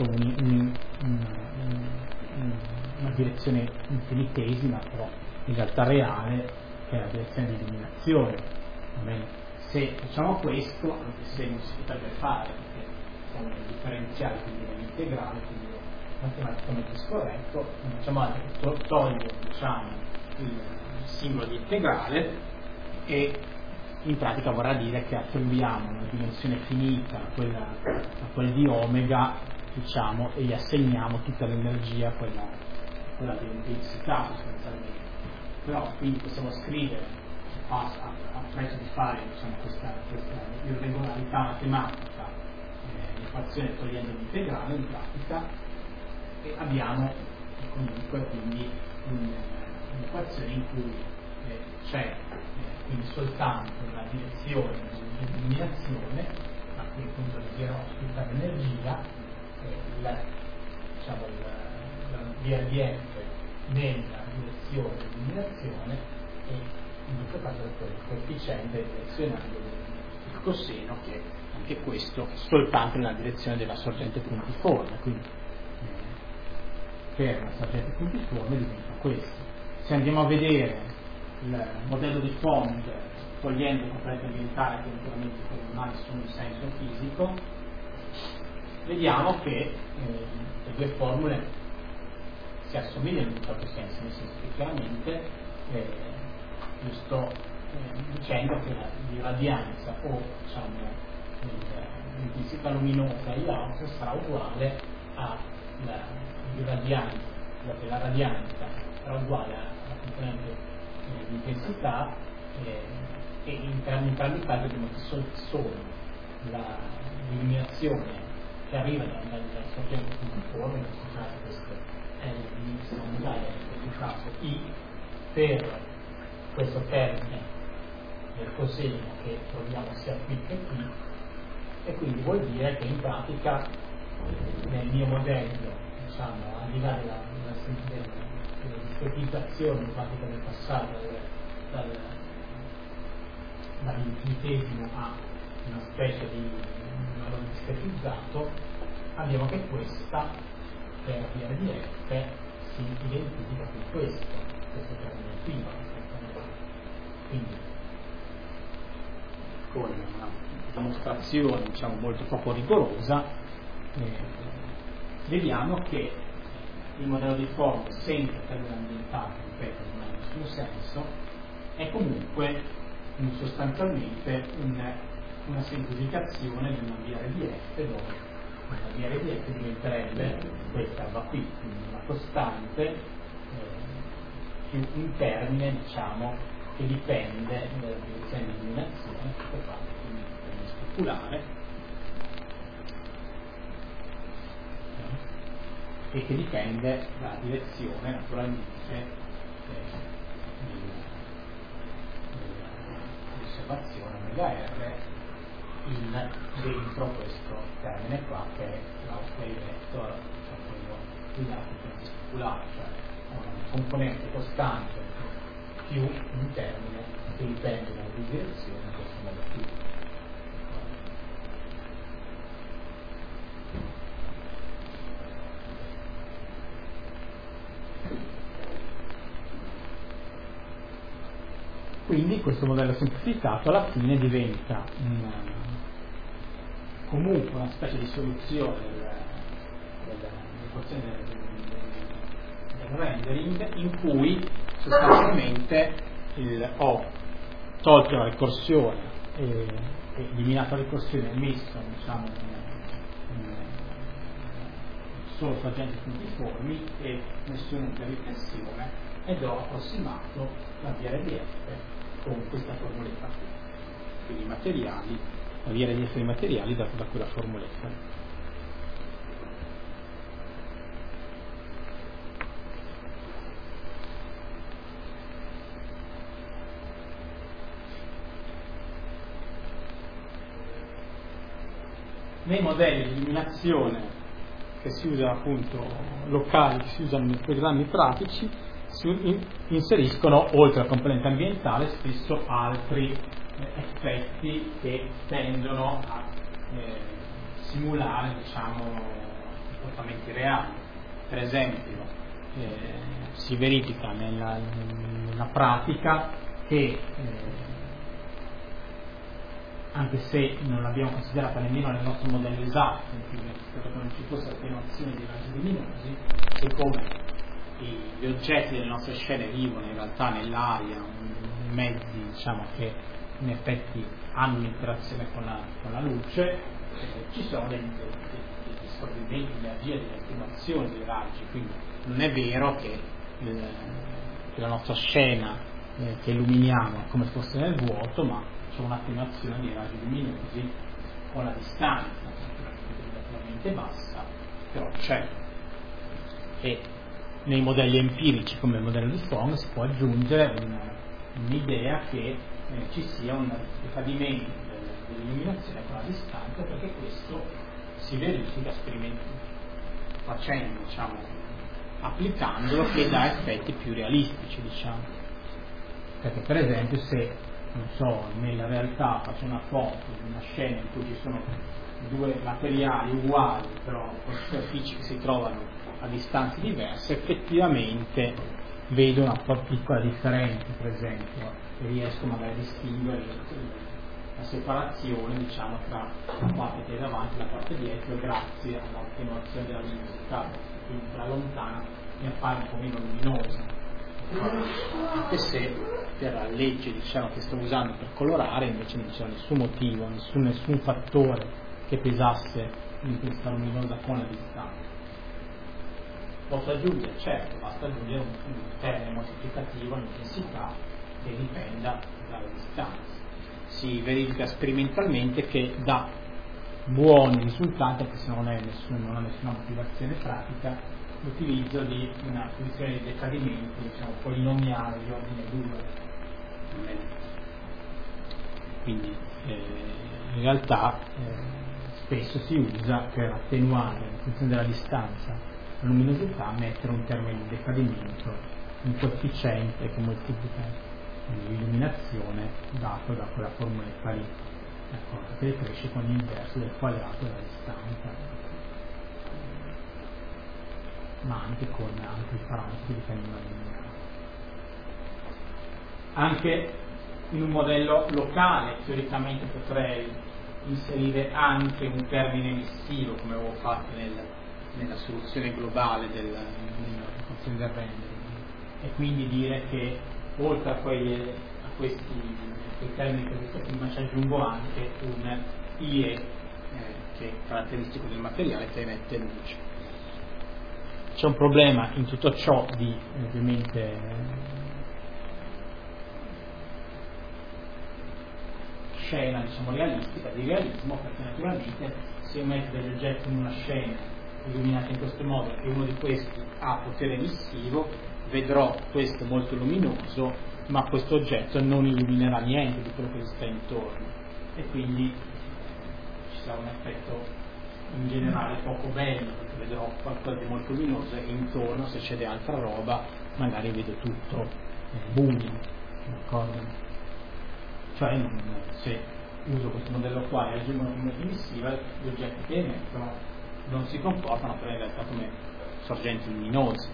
una direzione infinitesima, però in realtà reale, che è la direzione di illuminazione. Va bene? Se facciamo questo, anche se non si potrebbe fare, perché sono differenziali, quindi integrale, quindi matematicamente scorretto, non facciamo altro che togliere, diciamo, il simbolo di integrale e in pratica vorrà dire che attribuiamo una dimensione finita a quel di omega, diciamo, e gli assegniamo tutta l'energia a quella di intensità sostanzialmente. Però quindi possiamo scrivere a prezzo di fare, diciamo, questa irregolarità matematica, l'equazione togliendo l'integrale in pratica, e abbiamo comunque quindi un'equazione in cui c'è quindi soltanto la direzione dell'illuminazione, a cui appunto dirò tutta l'energia, la DRDF nella direzione dell'illuminazione e in questo caso il coefficiente direzionale del coseno, che anche questo soltanto nella direzione della sorgente puntiforme, quindi per una sorgente puntiforme diventa questo. Se andiamo a vedere il modello di Phong togliendo il componente ambientale, che naturalmente non ha nessun senso fisico, vediamo che le due formule si assomigliano in un certo senso, nel senso che chiaramente io sto dicendo che l'irradianza o diciamo l'intensità luminosa IOS sarà uguale all'irradianza, la radianza sarà uguale alla componente di intensità e in entrambi i casi abbiamo che solo l'illuminazione che arriva dal sorgente puntiforme, in questo caso questo è l'iniziale, in questo caso I, per questo termine del coseno che troviamo sia qui che qui, e quindi vuol dire che in pratica nel mio modello, diciamo, al di là della discretizzazione in pratica del passaggio dall'infinitesimo a una specie di numero discretizzato, abbiamo che questa per DRDF si identifica con questo termine qui, quindi con una dimostrazione molto poco rigorosa vediamo che il modello di forma senza termine ambientale, ripeto, non ha nessun senso, è comunque sostanzialmente una semplificazione di una BRDF, dove la BRDF diventerebbe questa roba qui, quindi una costante più un termine che dipende dalla direzione di illuminazione, questo qua, quindi un termine speculare, e che dipende dalla direzione naturalmente dell'osservazione MR dentro questo termine qua, che è l'outplay vector, cioè quello guidato per speculare, cioè una componente costante più un termine che dipende dalla direzione in questo modo qui. Quindi questo modello semplificato alla fine diventa comunque una specie di soluzione dell'equazione del rendering, in cui sostanzialmente ho tolto la ricorsione e eliminato la ricorsione e messo solo su agenti puntiformi e nessuna riflessione, ed ho approssimato la BRDF con questa formuletta qui. Quindi i materiali, la BRDF dei materiali da quella formuletta. Nei modelli di illuminazione che si usano appunto locali, che si usano nei programmi pratici, si inseriscono, oltre alla componente ambientale, spesso altri effetti che tendono a simulare comportamenti reali. Per esempio si verifica nella pratica che anche se non l'abbiamo considerata nemmeno nel nostro modello esatto, in cui che non ci fosse attenuazione dei raggi luminosi, siccome gli oggetti delle nostre scene vivono in realtà nell'aria, in mezzi che in effetti hanno un'interazione con la luce, ci sono degli scorrimenti di energia, delle attenuazioni dei raggi, quindi non è vero che la nostra scena che illuminiamo è come se fosse nel vuoto, ma c'è un'attenuazione dei raggi luminosi con la distanza, relativamente bassa, però c'è. E nei modelli empirici come il modello di Phong si può aggiungere un'idea che ci sia un decadimento dell'illuminazione con la distanza, perché questo si verifica facendo, applicandolo, che dà effetti più realistici, perché per esempio se nella realtà faccio una foto di una scena in cui ci sono due materiali uguali però con superfici che si trovano a distanze diverse, effettivamente vedo una piccola differenza, per esempio, e riesco magari a distinguere la separazione tra la parte che è davanti e la parte dietro grazie all'attenuazione della luminosità, quindi da lontana mi appare un po' meno luminosa, anche se per la legge che sto usando per colorare invece non c'era nessun motivo, nessun fattore che pesasse in questa luminosa con la distanza. Posso aggiungere, certo, basta aggiungere un termine moltiplicativo all'intensità che dipenda dalla distanza. Si verifica sperimentalmente che dà buoni risultati, anche se non ha nessuna motivazione pratica, l'utilizzo di una funzione di decadimento polinomiale di ordine 2. Quindi in realtà spesso si usa per attenuare in funzione della distanza la luminosità, mettere un termine di decadimento, un coefficiente che moltiplica l'illuminazione dato da quella formuletta lì, che cresce con l'inverso del quadrato della distanza. ma anche con altri parametri che dipendono dall'unità. Anche in un modello locale teoricamente potrei inserire anche un termine emissivo, come avevo fatto nella soluzione globale nella funzione del rendering, e quindi dire che oltre a questi termini quantitativi, ma ci aggiungo anche un IE che è caratteristico del materiale che emette luce. C'è un problema in tutto ciò di ovviamente scena, diciamo, realistica, di realismo, perché naturalmente se io metto degli oggetti in una scena illuminata in questo modo e uno di questi ha potere emissivo, vedrò questo molto luminoso, ma questo oggetto non illuminerà niente di quello che gli sta intorno, e quindi ci sarà un effetto in generale poco bello, perché vedrò qualcosa di molto luminoso e intorno, se c'è altra roba, magari vedo tutto buio, d'accordo? Cioè se uso questo modello qua e aggiungo una componente emissiva, gli oggetti che emettono non si comportano però in realtà come sorgenti luminose.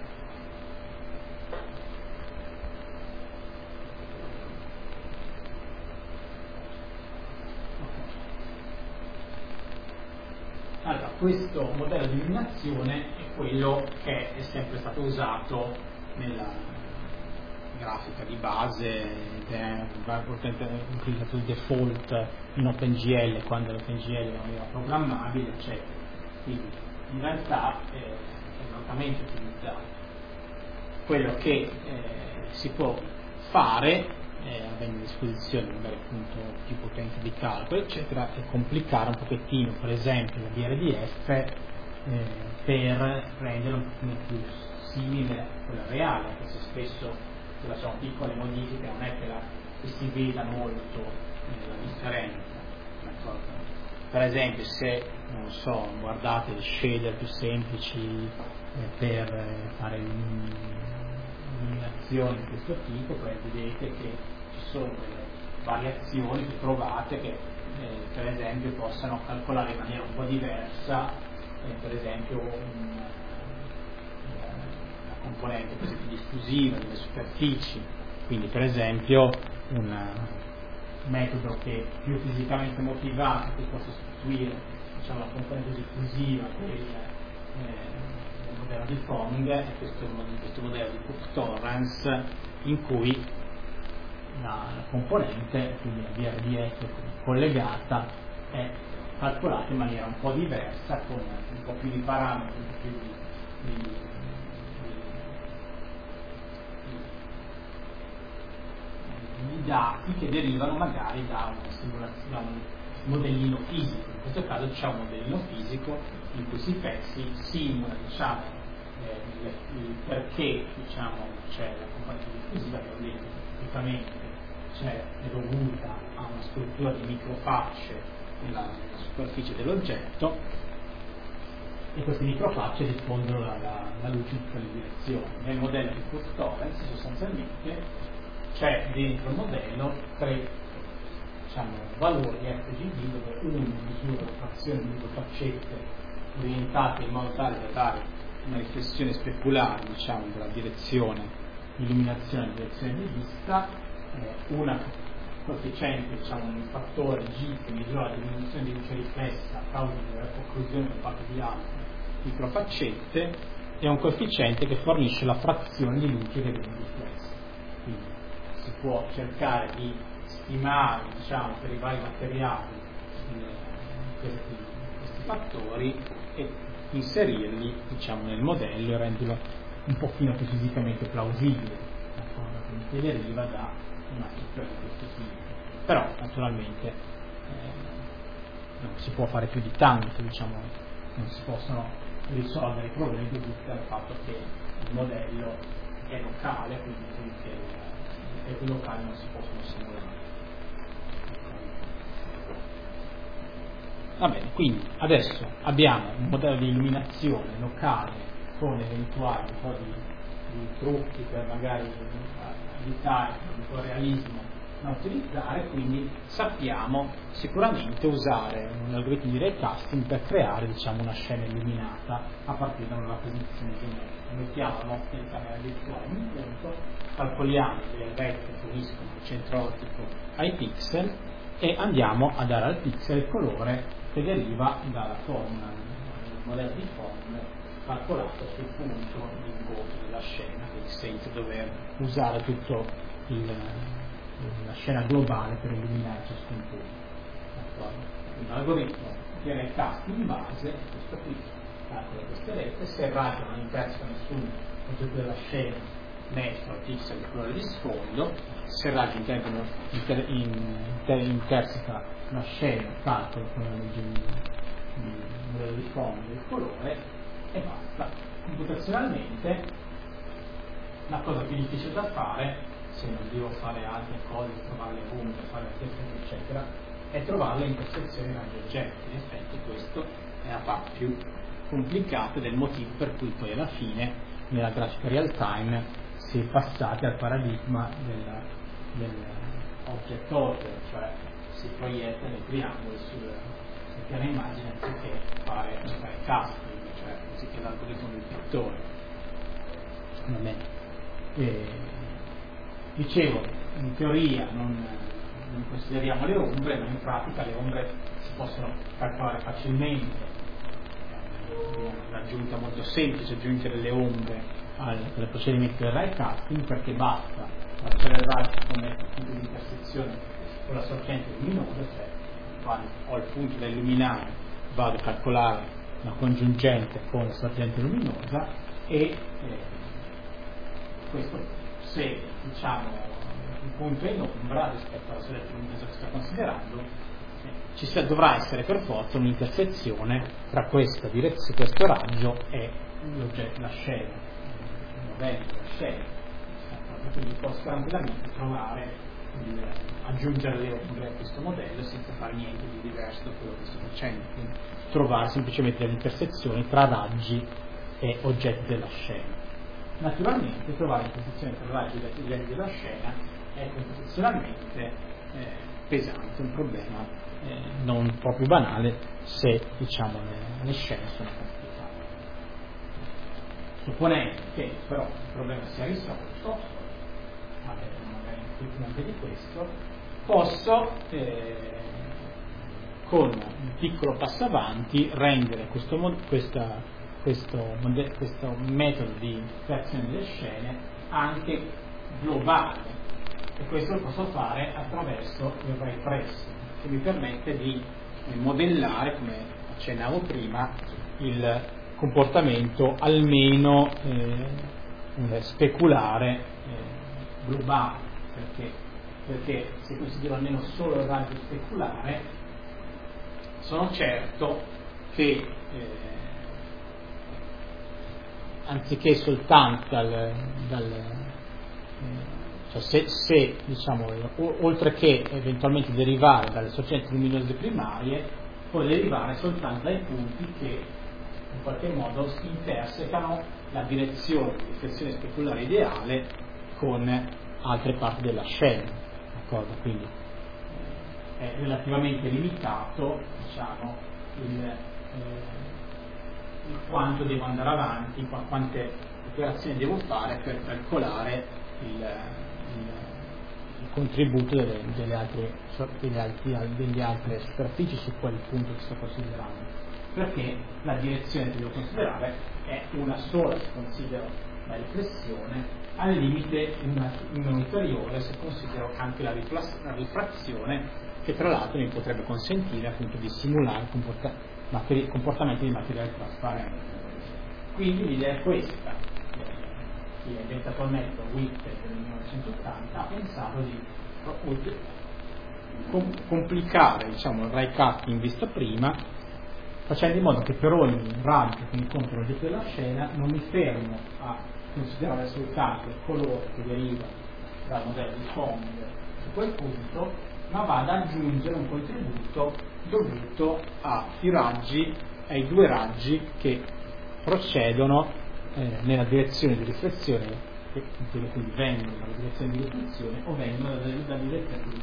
Allora, questo modello di illuminazione è quello che è sempre stato usato nella grafica di base, va utilizzato il default in OpenGL quando l'OpenGL non era programmabile, eccetera. Quindi in realtà è altamente utilizzato. Quello che si può fare, avendo a disposizione magari appunto più potenza di calcolo, eccetera, è complicare un pochettino, per esempio, la BRDF per renderla un pochino più simile a quella reale, anche se spesso sono piccole modifiche, non è che si veda molto la differenza. Per esempio, se non so, guardate le shader più semplici per fare illuminazione di questo tipo, poi vedete che ci sono delle variazioni che trovate che per esempio possano calcolare in maniera un po' diversa per esempio componente per esempio diffusiva delle superfici, quindi per esempio un metodo che è più fisicamente motivato, che può sostituire, diciamo, la componente diffusiva del modello di foaming è questo modello di Cook-Torrance, in cui la componente, quindi la BRDF collegata, è calcolata in maniera un po' diversa, con un po' più di parametri, un po' più di dati che derivano magari da un modellino fisico. In questo caso c'è un modellino fisico in cui si simula, diciamo, il perché, diciamo, c'è la componente diffusiva, che ho detto tipicamente è dovuta a una struttura di microfacce nella superficie dell'oggetto, e queste microfacce diffondono la luce in tutte le direzioni. Nel modello di Cook-Torrance sostanzialmente c'è dentro il modello tre, diciamo, valori RGB, dove uno misura la frazione di microfaccette orientate in modo tale da dare una riflessione speculare, diciamo, della direzione di illuminazione e direzione di vista, una coefficiente, diciamo, un fattore G che misura la diminuzione di luce riflessa a causa dell'occlusione da parte di altre microfaccette, e un coefficiente che fornisce la frazione di luce che viene riflessa. Quindi si può cercare di stimare, diciamo, per i vari materiali questi fattori e inserirli, diciamo, nel modello e renderlo un pochino più fisicamente plausibile, quindi che deriva da una struttura di questo tipo. Però naturalmente non si può fare più di tanto, diciamo, non si possono risolvere i problemi dovuti dal fatto che il modello è locale, quindi che gli effetti locali non si possono simulare. Va bene, quindi adesso abbiamo un modello di illuminazione locale con eventuali un po' di trucchi per magari aiutare un po' il realismo da utilizzare, quindi sappiamo sicuramente usare un algoritmo di raycasting per creare, diciamo, una scena illuminata a partire da una rappresentazione geometrica. Mettiamo la nostra camera virtuale in un punto, calcoliamo le vette che uniscono il centro ottico ai pixel e andiamo a dare al pixel il colore che deriva dalla formula, il modello di formule calcolato sul punto di incontro della scena, quindi senza dover usare tutto la scena globale per illuminare ciascun punto. Quindi l'algoritmo di raycasting base è questo qui, calcola queste rette, se il raggio non interseca nessun oggetto della scena mestro al pixel di colore di sfondo, se il raggio interseca la scena, calcola con il modello di fondo del colore e basta. Computazionalmente la cosa più difficile da fare, se non devo fare altre cose, trovare le ombre, fare la tecnica eccetera, è trovare le intersezioni tra gli oggetti. In effetti questo è la parte più complicata del motivo per cui poi alla fine nella grafica real time si è passati al paradigma dell'object order, cioè si proiettano i triangoli sul piano immagine anziché fare casting, cioè anziché l'algoritmo del pittore. Va bene. Dicevo, in teoria non consideriamo le ombre, ma in pratica le ombre si possono calcolare facilmente. L'aggiunta molto semplice, aggiungere le ombre al procedimento del raycasting, perché basta tracciare il raggio come punto di intersezione con la sorgente luminosa, cioè quando ho il punto da illuminare vado a calcolare la congiungente con la sorgente luminosa e questo, se diciamo il punto è in ombra rispetto alla sorgente luminosa che sto considerando, dovrà essere per forza un'intersezione tra questa direzione, questo raggio e l'oggetto, la scena, il modello della scena. Quindi posso tranquillamente trovare, aggiungere le ombre a questo modello senza fare niente di diverso da quello che sto facendo, quindi trovare semplicemente delle intersezioni tra raggi e oggetti della scena. Naturalmente trovare intersezioni tra raggi e oggetti della scena è computazionalmente pesante, un problema non proprio banale se diciamo le scene sono complicate. Supponendo che però il problema sia risolto, magari anche di questo, posso con un piccolo passo avanti rendere questo metodo di creazione delle scene anche globale, e questo lo posso fare attraverso il ray tracing, che mi permette di modellare, come accennavo prima, il comportamento almeno speculare globale, perché se considero almeno solo il raggio speculare sono certo che anziché soltanto cioè se diciamo oltre che eventualmente derivare dalle sorgenti luminose primarie, può derivare soltanto dai punti che in qualche modo si intersecano la direzione di riflessione speculare ideale con altre parti della scena, d'accordo? Quindi è relativamente limitato, diciamo, il quanto devo andare avanti, quante operazioni devo fare per calcolare il contributo delle altre superfici su quel punto che sto considerando, perché la direzione che devo considerare è una sola se considero la riflessione, al limite una inferiore se considero anche la rifrazione, che tra l'altro mi potrebbe consentire appunto di simulare comportamenti di materiale trasparente. Quindi l'idea è questa. Chi ha inventato il metodo Whitted nel 1980 ha pensato di complicare, diciamo, il raycasting visto prima, facendo in modo che per ogni raggio che incontro l'oggetto della scena non mi fermo a considerare soltanto il colore che deriva dal modello di fondo su quel punto, ma vado ad aggiungere un contributo dovuto ai due raggi che procedono nella direzione di riflessione, quindi vengono dalla direzione di riflessione o vengono dalla direzione di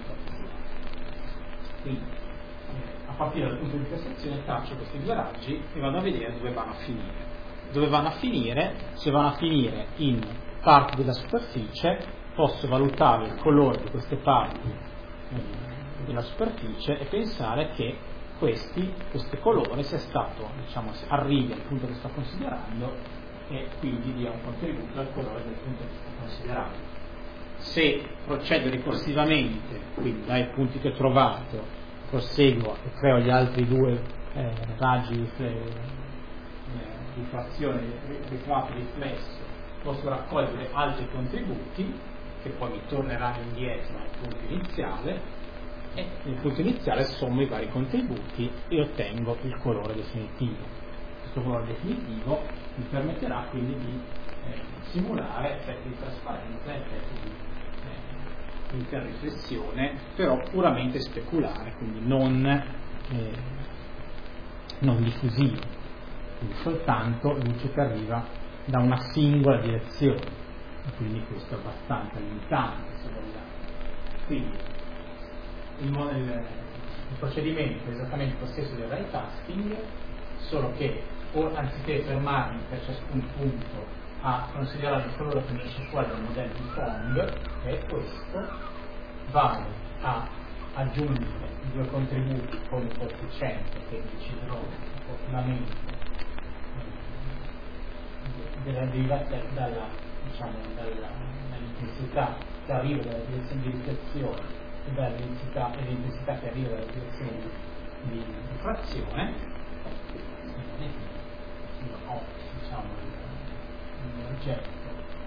Quindi a partire dal punto di intersezione traccio questi due raggi e vado a vedere dove vanno a finire. Dove vanno a finire? Se vanno a finire in parti della superficie, posso valutare il colore di queste parti della superficie e pensare che questo colore sia stato, diciamo, arrivi al punto che sto considerando e quindi dia un contributo al colore del punto che sto considerando. Se procedo ricorsivamente, quindi dai punti che ho trovato, proseguo e creo gli altri due raggi di rifrazione, ritratto riflesso, posso raccogliere altri contributi che poi mi torneranno indietro al punto iniziale e nel punto iniziale sommo i vari contributi e ottengo il colore definitivo. Questo colore definitivo mi permetterà quindi di simulare effetti di trasparenza, effetti di interriflessione, però puramente speculare, quindi non diffusivo, quindi soltanto luce che arriva da una singola direzione, e quindi questo è abbastanza limitante se vogliamo. Quindi il procedimento è esattamente lo stesso del ray tasking, solo che anziché fermarmi per ciascun punto a considerare il colore che mi esce fuori dal modello di Phong, che è questo, vado a aggiungere i due contributi con il coefficiente che deciderò opportunamente dall'intensità che arriva dalla direzione di riflessione e dall'intensità che arriva dalla direzione di diffrazione. Io ho, diciamo, il mio oggetto,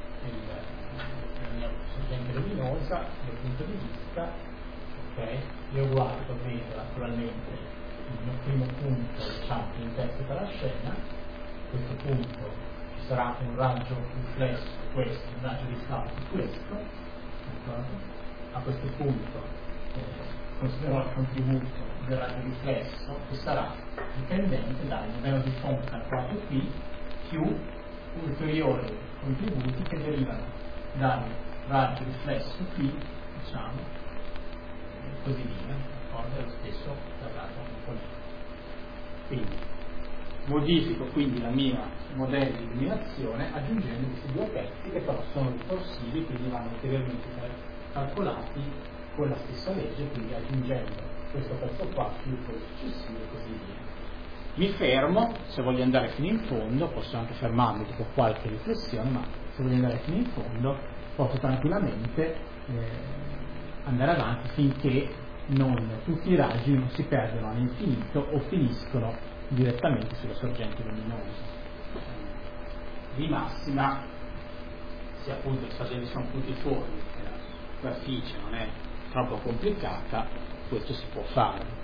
la mia sorgente luminosa dal punto di vista, ok? Io guardo, vedo naturalmente il mio primo punto, diciamo, che interpreta la scena. A questo punto ci sarà un raggio riflesso, questo, un raggio distratto, questo, d'accordo? A questo punto considererò il contributo del raggio riflesso che sarà dipendente dal modello di Phong calcolato qui più ulteriori contributi che derivano dal raggio riflesso qui, diciamo, e così via, d'accordo? È lo stesso quadrato componente. Quindi modifico quindi la mia modello di illuminazione aggiungendo questi due pezzi che però sono ricorsivi, quindi vanno ulteriormente calcolati con la stessa legge, quindi aggiungendo questo pezzo qua più quello successivo e così via. Mi fermo, se voglio andare fino in fondo, posso anche fermarmi dopo qualche riflessione, ma se voglio andare fino in fondo posso tranquillamente andare avanti finché tutti i raggi non si perdono all'infinito o finiscono direttamente sulle sorgenti luminose. Di massima, se appunto le sorgenti sono puntiformi e la superficie non è troppo complicata, questo si può fare.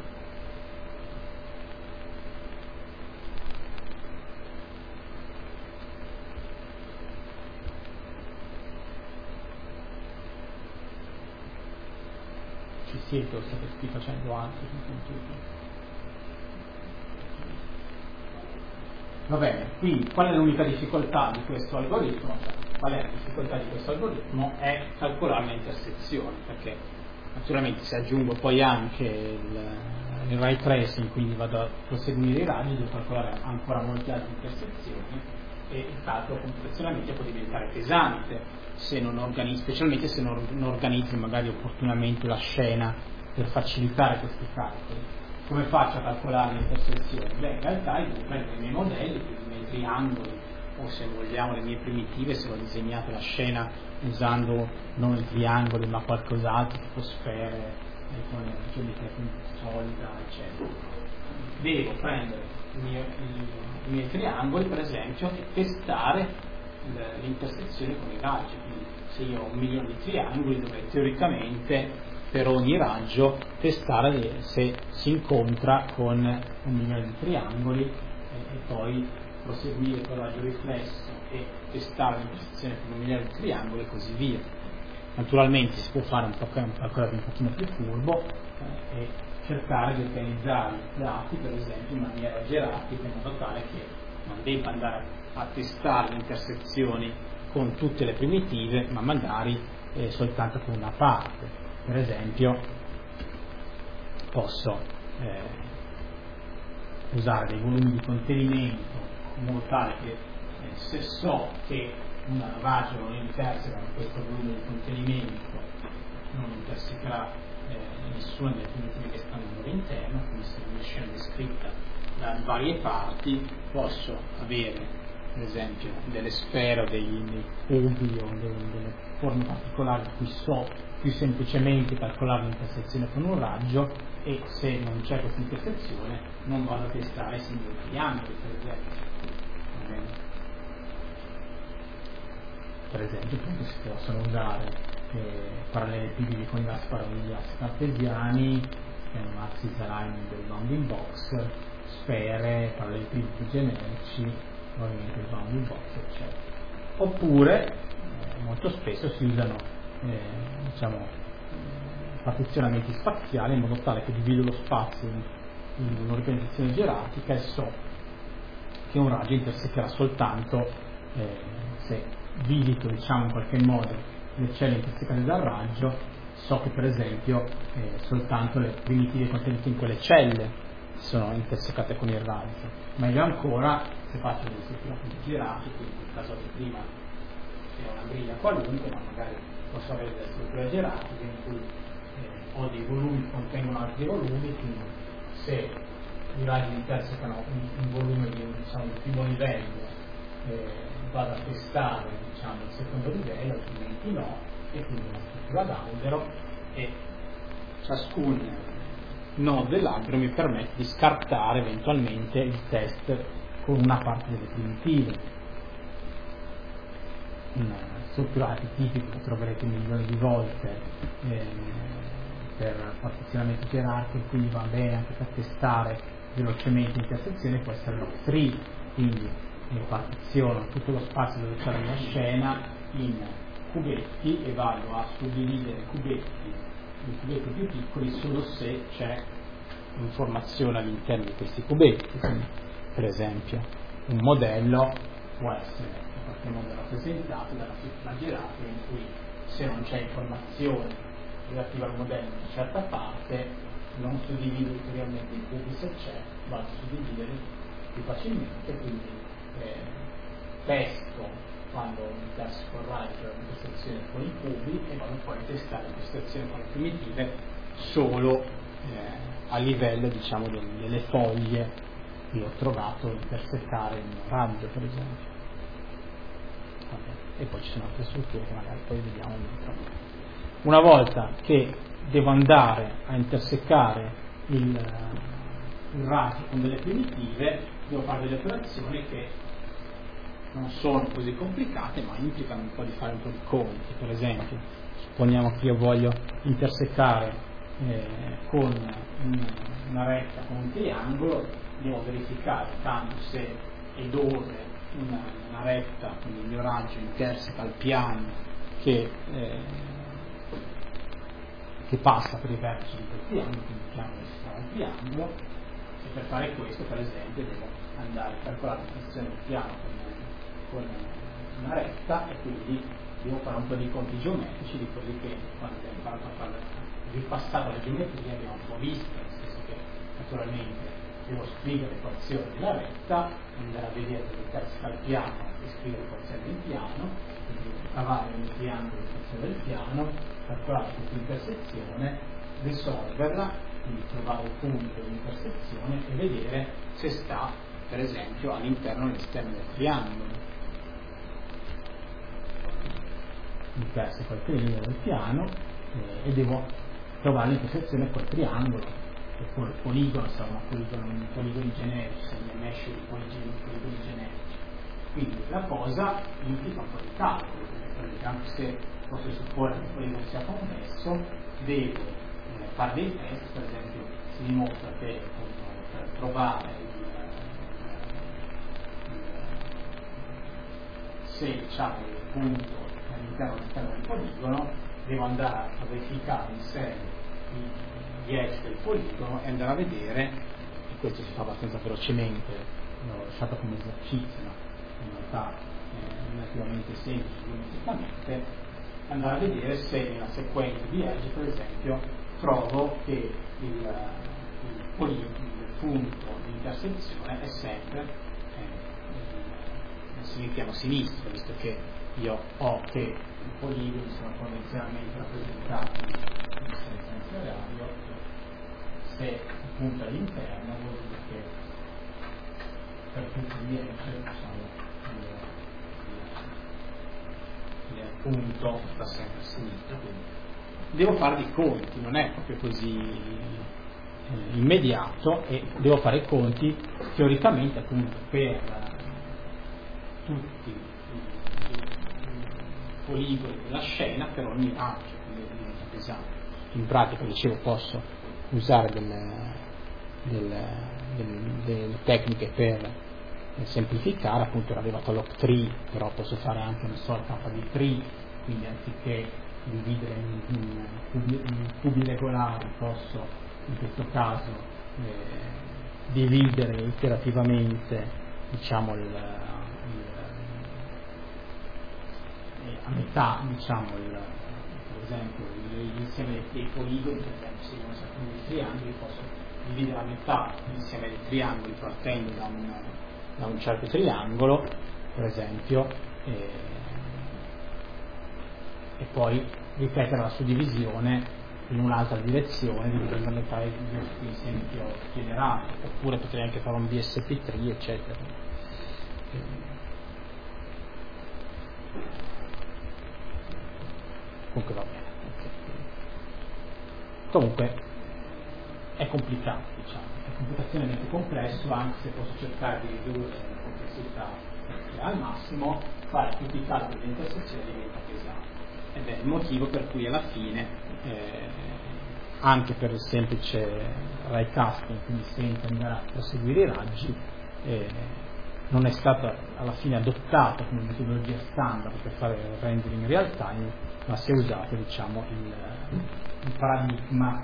Ci siete o state facendo altro sul computer? Va bene, quindi qual è l'unica difficoltà di questo algoritmo? Qual è la difficoltà di questo algoritmo? È calcolare le intersezioni, perché naturalmente se aggiungo poi anche il ray tracing, quindi vado a proseguire i raggi, devo calcolare ancora molte altre intersezioni e il calcolo computazionalmente può diventare pesante, specialmente se non organizzi magari opportunamente la scena per facilitare questi calcoli. Come faccio a calcolare le intersezioni? Beh, in realtà devo prendere i miei modelli, quindi i miei triangoli, o se vogliamo le mie primitive, se ho disegnato la scena usando non i triangoli ma qualcos'altro, tipo sfere, con geometria solida, eccetera. Devo prendere i miei triangoli, per esempio, e testare l'intersezione con i raggi. Quindi se io ho 1 milione di triangoli, dovrei teoricamente per ogni raggio testare se si incontra con 1 milione di triangoli e poi proseguire con il raggio riflesso e testare l'intersezione con 1 milione di triangoli e così via. Naturalmente si può fare un qualcosa di un pochino più furbo e cercare di organizzare i dati, per esempio, in maniera gerarchica, in modo tale che non debba andare a testare le intersezioni con tutte le primitive, ma magari soltanto con una parte. Per esempio, posso usare dei volumi di contenimento in modo tale che se so che un raggio non interseca con questo volume di contenimento non intersecherà nessuna delle primitive che stanno all'interno, quindi se una scena descritta da varie parti posso avere per esempio delle sfere o dei cubi o delle forme particolari di cui so più semplicemente calcolare l'intersezione con un raggio, e se non c'è questa intersezione non vado a testare i singoli triangoli, per esempio. Per esempio appunto si possono usare parallelepipedi con gli assi cartesiani, un axis alignment del bounding box, sfere, parallelepipedi generici, ovviamente il bounding box, eccetera. Oppure molto spesso si usano partizionamenti spaziali in modo tale che divido lo spazio in un'organizzazione gerarchica e so che un raggio intersecherà soltanto se visito in qualche modo le celle intersecate dal raggio, so che per esempio soltanto le primitive contenute in quelle celle sono intersecate con il raggio. Meglio ancora se faccio delle strutture gerarchiche, quindi nel caso di prima è una griglia qualunque, ma magari posso avere delle strutture gerarchiche in cui ho dei volumi che contengono altri volumi, quindi se i raggi intersecano un volume di primo livello vado a testare il secondo livello, altrimenti no, e quindi una struttura d'albero, e ciascun nodo dell'albero mi permette di scartare eventualmente il test con una parte delle primitive. Una struttura tipica che troverete milioni di volte per partizionamento gerarchico, quindi va bene anche per testare velocemente intersezione, può essere log 3, quindi partiziono tutto lo spazio dove c'è la scena in cubetti e vado a suddividere cubetti in cubetti più piccoli solo se c'è informazione all'interno di questi cubetti. Quindi, per esempio un modello può essere in qualche modo rappresentato dalla struttura gerarchica in cui se non c'è informazione relativa al modello in una certa parte non suddivido ulteriormente i cubi, se c'è vado a suddividere più facilmente, quindi testo quando interseco il raggio l'intersezione con i cubi e vado poi a testare l'intersezione con le primitive solo a livello delle foglie che ho trovato intersecare in un raggio, per esempio. E poi ci sono altre strutture che magari poi vediamo dentro. Una volta che devo andare a intersecare il raggio con delle primitive, devo fare delle operazioni che non sono così complicate, ma implicano un po' di fare un po' di conti. Per esempio, supponiamo che io voglio intersecare con una retta con un triangolo, devo verificare tanto se e dove una retta, quindi il mio raggio, interseca il piano che passa per i vertici di quel triangolo, quindi il piano che si fa al triangolo, e per fare questo, per esempio, devo andare a calcolare la posizione del piano con una retta, e quindi devo fare un po' di conti geometrici di quelli che quando abbiamo imparato a fare ripassato la geometria abbiamo un po' visto, nel senso che naturalmente devo scrivere l'equazione della retta, andare a vedere dove interseca il piano e scrivere l'equazione del piano, quindi cavare nel triangolo l'equazione del piano, calcolare questa intersezione, risolverla, quindi trovare il punto dell'intersezione e vedere se sta per esempio all'interno e all'esterno del triangolo. Interseco il triangolo del piano e devo trovare l'intersezione col triangolo, oppure il poligono, se è un poligoni generici, se è un mesh di poligoni generici. Quindi la cosa implica un po' di calcolo, perché anche se posso supporre che il poligono sia convesso, devo fare dei test. Per esempio si dimostra che per trovare se c'è il punto all'interno del poligono, devo andare a verificare in serie gli edge del poligono e andare a vedere, e questo si fa abbastanza velocemente, l'ho lasciato come esercizio, ma in realtà è relativamente semplice geometricamente, andare a vedere se nella sequenza di edge, per esempio, trovo che il punto di intersezione è sempre se mettiamo a sinistra, visto che io ho che i poligoni sono convenzionalmente rappresentati in senso orario, se il punto è all'interno vuol dire che per tutti gli enter il punto sta sempre a sinistra, quindi devo fare dei conti, non è proprio così immediato, e devo fare i conti teoricamente appunto per tutti i poligoni della scena per ogni raggio, quindi diventa pesante. In pratica, dicevo, posso usare delle tecniche per semplificare, appunto ero arrivato all'octree, però posso fare anche una sorta di tree, quindi anziché dividere in cubi regolari posso in questo caso dividere iterativamente, diciamo, a metà, diciamo, per esempio l'insieme dei poligoni, per esempio se uno sa come dei triangoli posso dividere a metà l'insieme dei triangoli partendo da un certo triangolo, per esempio, e poi ripetere la suddivisione in un'altra direzione, dividendo a metà gli insiemi che ho generato, oppure potrei anche fare un BSP3, eccetera. Comunque va bene. Okay. Comunque è complicato, diciamo, è computazione complesso, anche se posso cercare di ridurre la complessità al massimo, fare tutti i calcoli di intersezione diventa pesante. Ed è il motivo per cui alla fine, anche per il semplice raycasting, quindi senza andare a proseguire i raggi, non è stata alla fine adottata come metodologia standard per fare il rendering in real time, ma si è usato, diciamo, il paradigma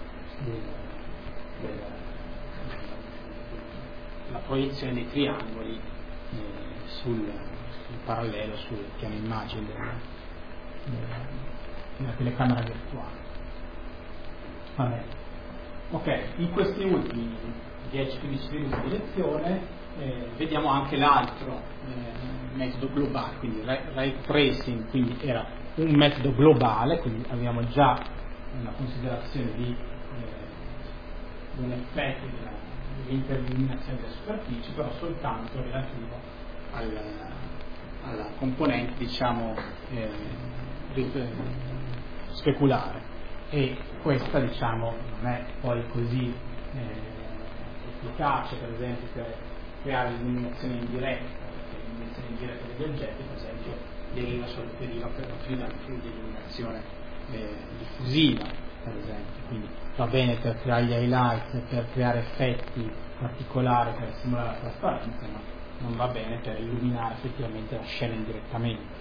della proiezione dei triangoli sul parallelo, sul piano immagine della telecamera virtuale. Vabbè. Ok, in questi ultimi 10-15 minuti di lezione vediamo anche l'altro metodo globale, quindi ray tracing, quindi era un metodo globale, quindi abbiamo già una considerazione di un effetto dell'interlineazione delle superfici, però soltanto relativo alla componente, diciamo, speculare, e questa, diciamo, non è poi così efficace, per esempio, per creare l'illuminazione indiretta, perché l'illuminazione indiretta degli oggetti, per esempio, deriva per lo più dal flusso di illuminazione diffusiva, per esempio, quindi va bene per creare gli highlights, per creare effetti particolari, per simulare la trasparenza, ma non va bene per illuminare effettivamente la scena indirettamente.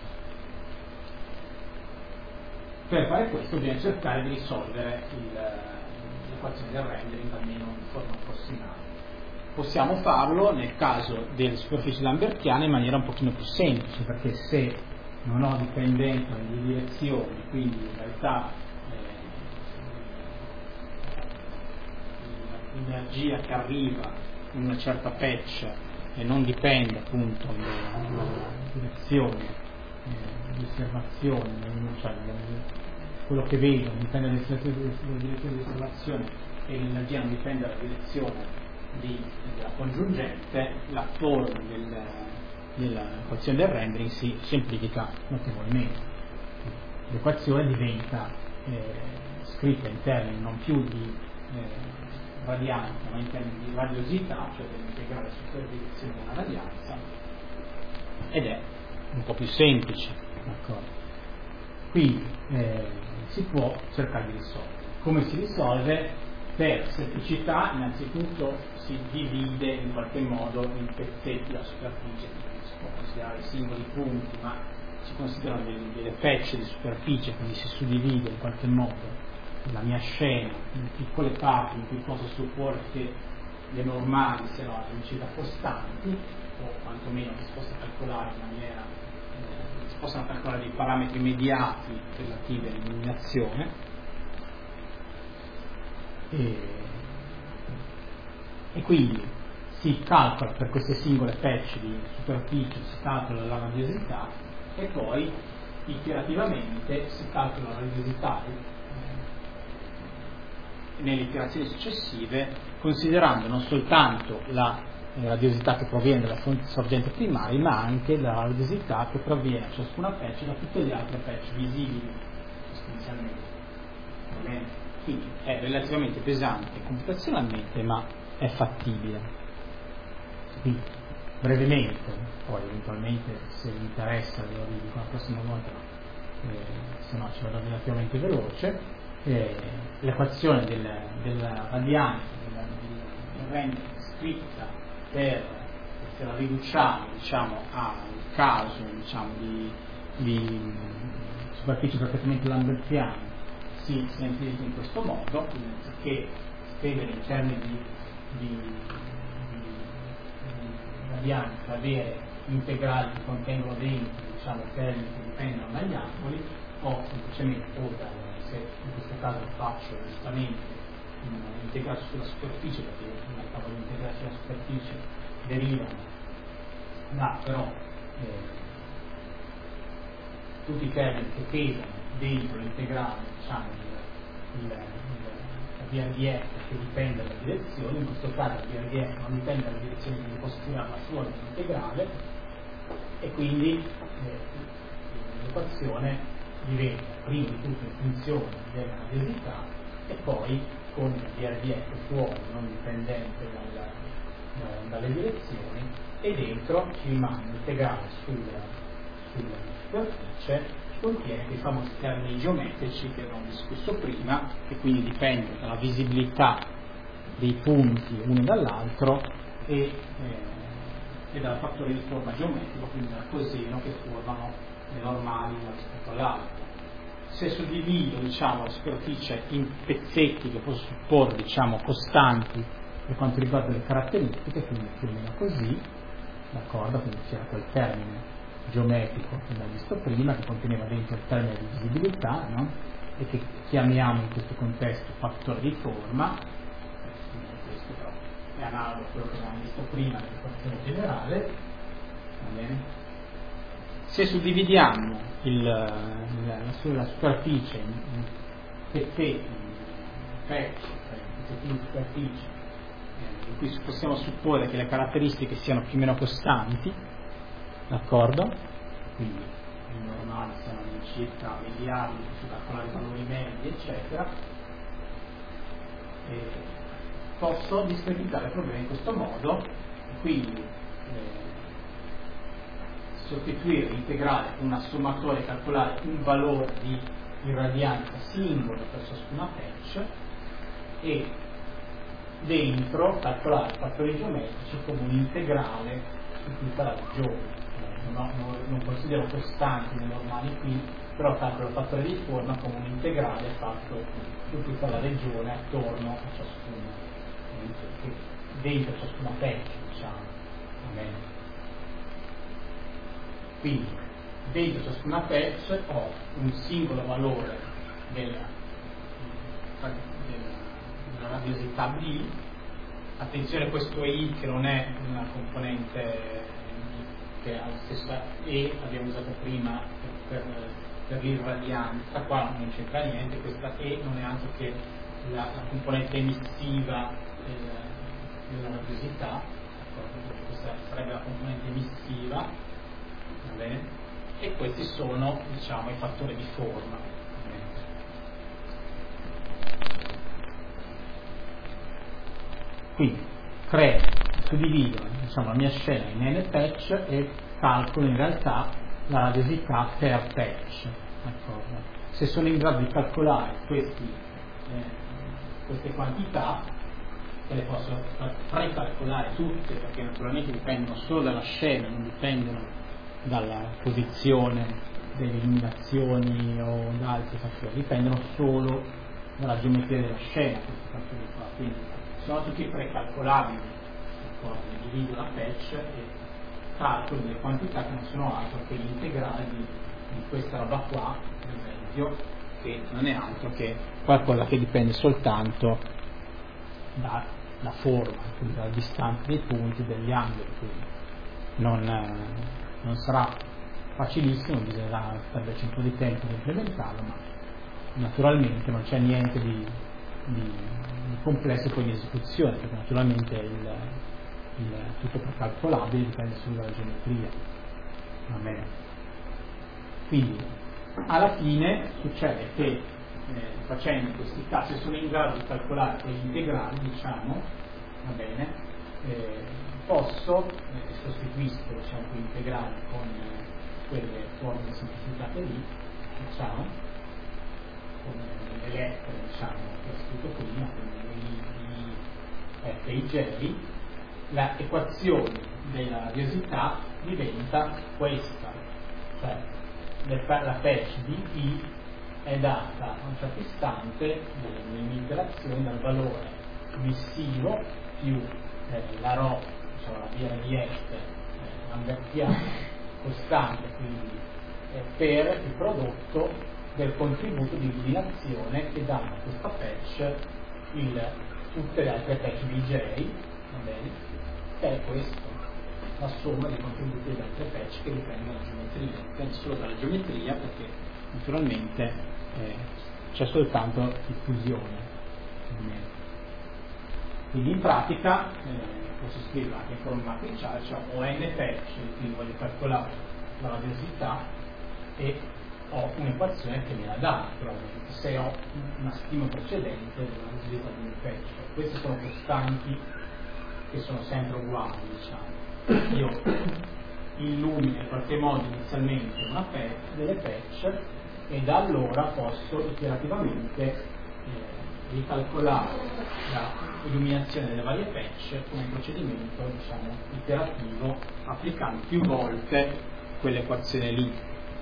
Per fare questo bisogna cercare di risolvere l'equazione del rendering almeno in forma approssimata. Possiamo farlo nel caso delle superfici lambertiane in maniera un pochino più semplice, perché se non ho dipendenza di direzioni, quindi in realtà l'energia che arriva in una certa patch e non dipende appunto dalla direzione di osservazione, cioè quello che vedo dipende dalla direzione di osservazione e l'energia non dipende dalla direzione della congiungente, la forma dell'equazione del rendering si semplifica notevolmente. L'equazione diventa scritta in termini non più di radianza, ma in termini di radiosità, cioè dell'integrale superdirezione della radianza, ed è un po' più semplice, d'accordo? Quindi si può cercare di risolvere. Come si risolve? Per semplicità innanzitutto si divide in qualche modo in pezzetti la superficie, si può considerare singoli punti, ma si considerano delle patch di superficie, quindi si suddivide in qualche modo la mia scena in piccole parti in cui posso supporre che le normali siano a velocità costanti, o quantomeno che si possa calcolare in maniera si possano calcolare dei parametri immediati relativi all'illuminazione, e quindi si calcola per queste singole patch di superficie, si calcola la radiosità e poi iterativamente si calcola la radiosità nelle iterazioni successive, considerando non soltanto la radiosità che proviene dalla fonte sorgente primaria, ma anche la radiosità che proviene a ciascuna patch da tutte le altre patch visibili sostanzialmente. Quindi è relativamente pesante computazionalmente, ma è fattibile. Quindi brevemente, poi eventualmente se vi interessa ve lo dico la prossima volta, se no ce l'ho relativamente veloce. L'equazione della radianza del rendere scritta se la riduciamo al caso di superficie perfettamente lambertiane si semplifica in questo modo, quindi anziché scrivere in termini di radianza, avere integrali che contengono dentro termini che dipendono dagli angoli, o semplicemente se in questo caso lo faccio giustamente integrare sulla superficie, perché nel caso di integrare sulla superficie derivano da però tutti i termini che pesano dentro l'integrale, la VRDF che dipende dalla direzione. In questo caso la VRDF non dipende dalla direzione, quindi posso tirarla fuori dall'integrale, e quindi l'equazione diventa prima di tutto in funzione della radiosità e poi con il VRDF fuori, non dipendente dalle direzioni, e dentro ci rimane integrale sulla superficie, contiene quei famosi termini geometrici che abbiamo discusso prima, che quindi dipendono dalla visibilità dei punti uno dall'altro e dal fattore di forma geometrico, quindi dal coseno che formano le normali una rispetto all'altra. Se suddivido la superficie in pezzetti che posso supporre costanti per quanto riguarda le caratteristiche, quindi più o meno così, d'accordo? Quindi c'era quel termine geometrico che abbiamo visto prima, che conteneva dentro il termine di visibilità, no? E che chiamiamo in questo contesto fattore di forma. Questo però è analogo a quello che abbiamo visto prima nell'equazione generale. Va bene? Se suddividiamo la superficie in pezzetti, pezzettini di superficie, in cui possiamo supporre che le caratteristiche siano più o meno costanti, d'accordo? Quindi i normali siano circa mediali, su calcolare i valori medi, eccetera. Posso discretizzare il problema in questo modo, e quindi sostituire l'integrale con una sommatoria e calcolare un valore di irradianza singolo per ciascuna patch, e dentro calcolare i fattori geometrici come un integrale su tutta la regione. Non considero costanti nei normali qui, però calcolo il fattore di forma come un integrale fatto su tutta la regione attorno a ciascuno, dentro ciascuna patch, va bene? Quindi dentro ciascuna patch ho un singolo valore della radiosità B. Attenzione, questo I che non è una componente che ha la stessa E, abbiamo usato prima per l'irradianza, qua non c'entra niente, questa E non è altro che la componente emissiva della radiosità, questa sarebbe la componente emissiva, va bene? E questi sono i fattori di forma. Quindi suddivido la mia scena in n patch e calcolo in realtà la radiosità per patch, d'accordo? Se sono in grado di calcolare queste quantità, e le posso precalcolare tutte, perché naturalmente dipendono solo dalla scena, non dipendono dalla posizione delle illuminazioni o da altri fattori, dipendono solo dalla geometria della scena, questi fattori qua. Quindi sono tutti precalcolabili, divido la patch e calcolo delle quantità che non sono altro che l'integrale di questa roba qua, per esempio, che non è altro che qualcosa che dipende soltanto dalla forma, quindi dalla distanza dei punti, degli angoli, quindi non sarà facilissimo, bisognerà perderci un po' di tempo per implementarlo, ma naturalmente non c'è niente di complesso poi in esecuzione, perché naturalmente il tutto precalcolabile dipende solo dalla geometria. Va bene. Quindi alla fine succede che facendo questi casi sono in grado di calcolare quegli integrali, diciamo, va bene, posso sostituisco, diciamo, quegli integrali con quelle formule semplificate lì, diciamo, con le lettere, diciamo, che ho scritto prima, quindi F e J, la equazione della radiosità diventa questa, cioè la patch di P è data a un certo istante nell'interazione dal valore missivo più la ρ, diciamo la via di S lambertiana costante, quindi per il prodotto del contributo di illuminazione che danno a questa patch tutte le altre patch di J, va bene? Che è questo, la somma dei contributi delle altre patch che dipendono dalla geometria, dipende solo dalla geometria perché naturalmente c'è soltanto diffusione. Quindi in pratica posso scrivere anche in forma matriciale, cioè ho n patch, quindi voglio calcolare la radiosità e ho un'equazione che me la dà, probabilmente se ho una stima precedente della radiosità di un patch. Queste sono costanti che sono sempre uguali, diciamo. Io illumino in qualche modo inizialmente delle patch e da allora posso iterativamente ricalcolare l'illuminazione delle varie patch con un procedimento, diciamo, iterativo, applicando più volte quell'equazione lì.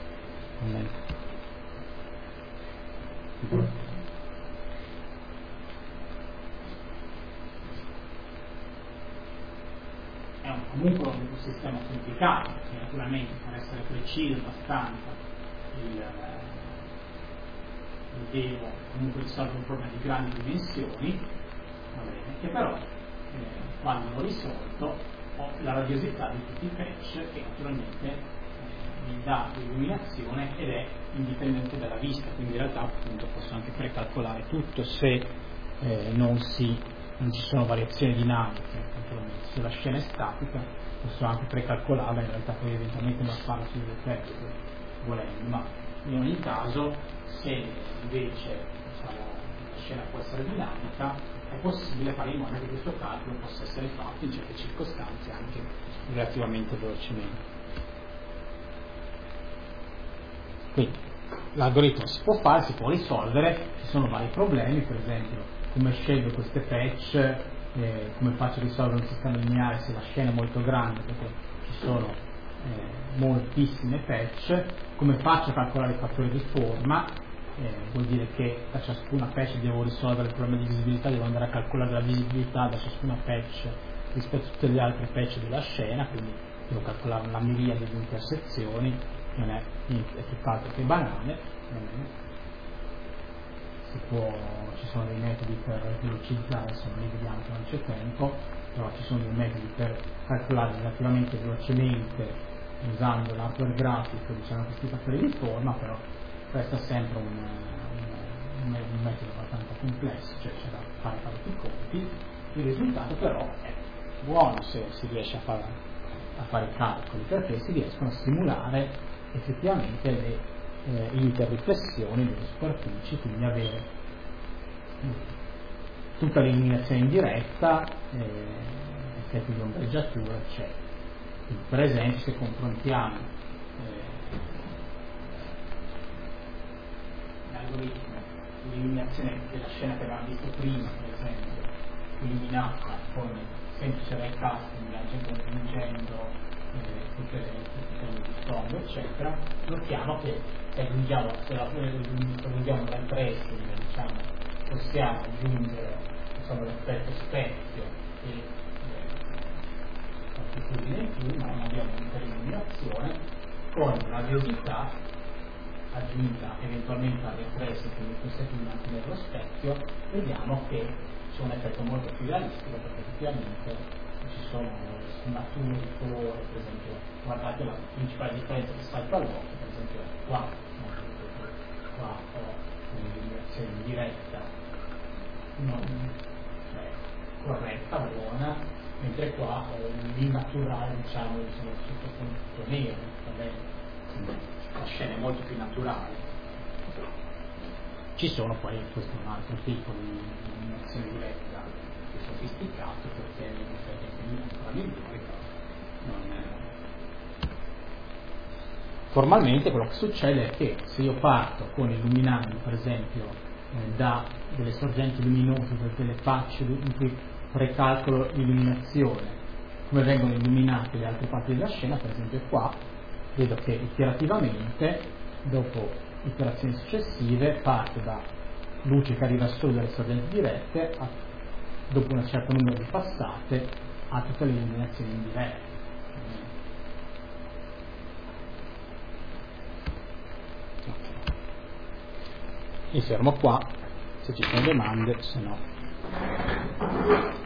È comunque un sistema complicato, che naturalmente per essere preciso abbastanza devo comunque risolvere un problema di grandi dimensioni, va bene, che però quando l'ho risolto ho la radiosità di tutti i patch che naturalmente mi dà l'illuminazione ed è indipendente dalla vista, quindi in realtà appunto posso anche precalcolare tutto se non ci sono variazioni dinamiche. Se la scena è statica posso anche precalcolarla, in realtà poi eventualmente la farò sugli effetti volendo, ma in ogni caso se invece, diciamo, la scena può essere dinamica è possibile fare in modo che questo calcolo possa essere fatto in certe circostanze anche relativamente velocemente. Quindi l'algoritmo si può fare, si può risolvere, ci sono vari problemi, per esempio come scelgo queste patch, come faccio a risolvere un sistema lineare se la scena è molto grande, perché ci sono moltissime patch, come faccio a calcolare il fattore di forma, vuol dire che da ciascuna patch devo risolvere il problema di visibilità, devo andare a calcolare la visibilità da ciascuna patch rispetto a tutte le altre patch della scena, quindi devo calcolare una miriade di intersezioni, non è tutt'altro che banale. Ci sono dei metodi per velocizzare, adesso non li vediamo che non c'è tempo, però ci sono dei metodi per calcolare relativamente velocemente usando l'hardware grafico, diciamo, questi fattori di forma, però resta sempre un metodo abbastanza complesso, cioè c'è da fare parecchi conti. Il risultato però è buono se si riesce a fare i calcoli, perché si riescono a simulare effettivamente le interriflessioni delle superfici, quindi avere tutta l'illuminazione in diretta, effetti di ombreggiatura, eccetera. Quindi, per esempio, se confrontiamo l'algoritmo di illuminazione della scena che avevamo visto prima, per esempio, illuminata con semplice raycasting, aggiungendo tutte le sfondo, eccetera, notiamo che se aggiungiamo l'impressing, diciamo, possiamo aggiungere, insomma, l'effetto specchio e l'attitudine in più, ma non abbiamo un'illuminazione con radiosità aggiunta eventualmente alle prese che mi consente di mantenere lo specchio, vediamo che c'è un effetto molto più realistico, perché effettivamente ci sono sfumature di colore. Per esempio, guardate la principale differenza che salta all'occhio, per esempio qua ho un'illuminazione diretta corretta, buona, mentre qua ho l'innaturale, diciamo sottofondo nero, la scena è molto più naturale. Ci sono poi questo un altro tipo di illuminazione diretta più sofisticato, perché ancora migliore, formalmente quello che succede è che se io parto con illuminando per esempio da delle sorgenti luminose, per delle facce in cui precalcolo l'illuminazione, come vengono illuminate le altre parti della scena, per esempio qua vedo che iterativamente, dopo iterazioni successive, parte da luce che arriva solo dalle sorgenti dirette, dopo un certo numero di passate, a tutte le illuminazioni indirette. Mi fermo qua, se ci sono domande, se no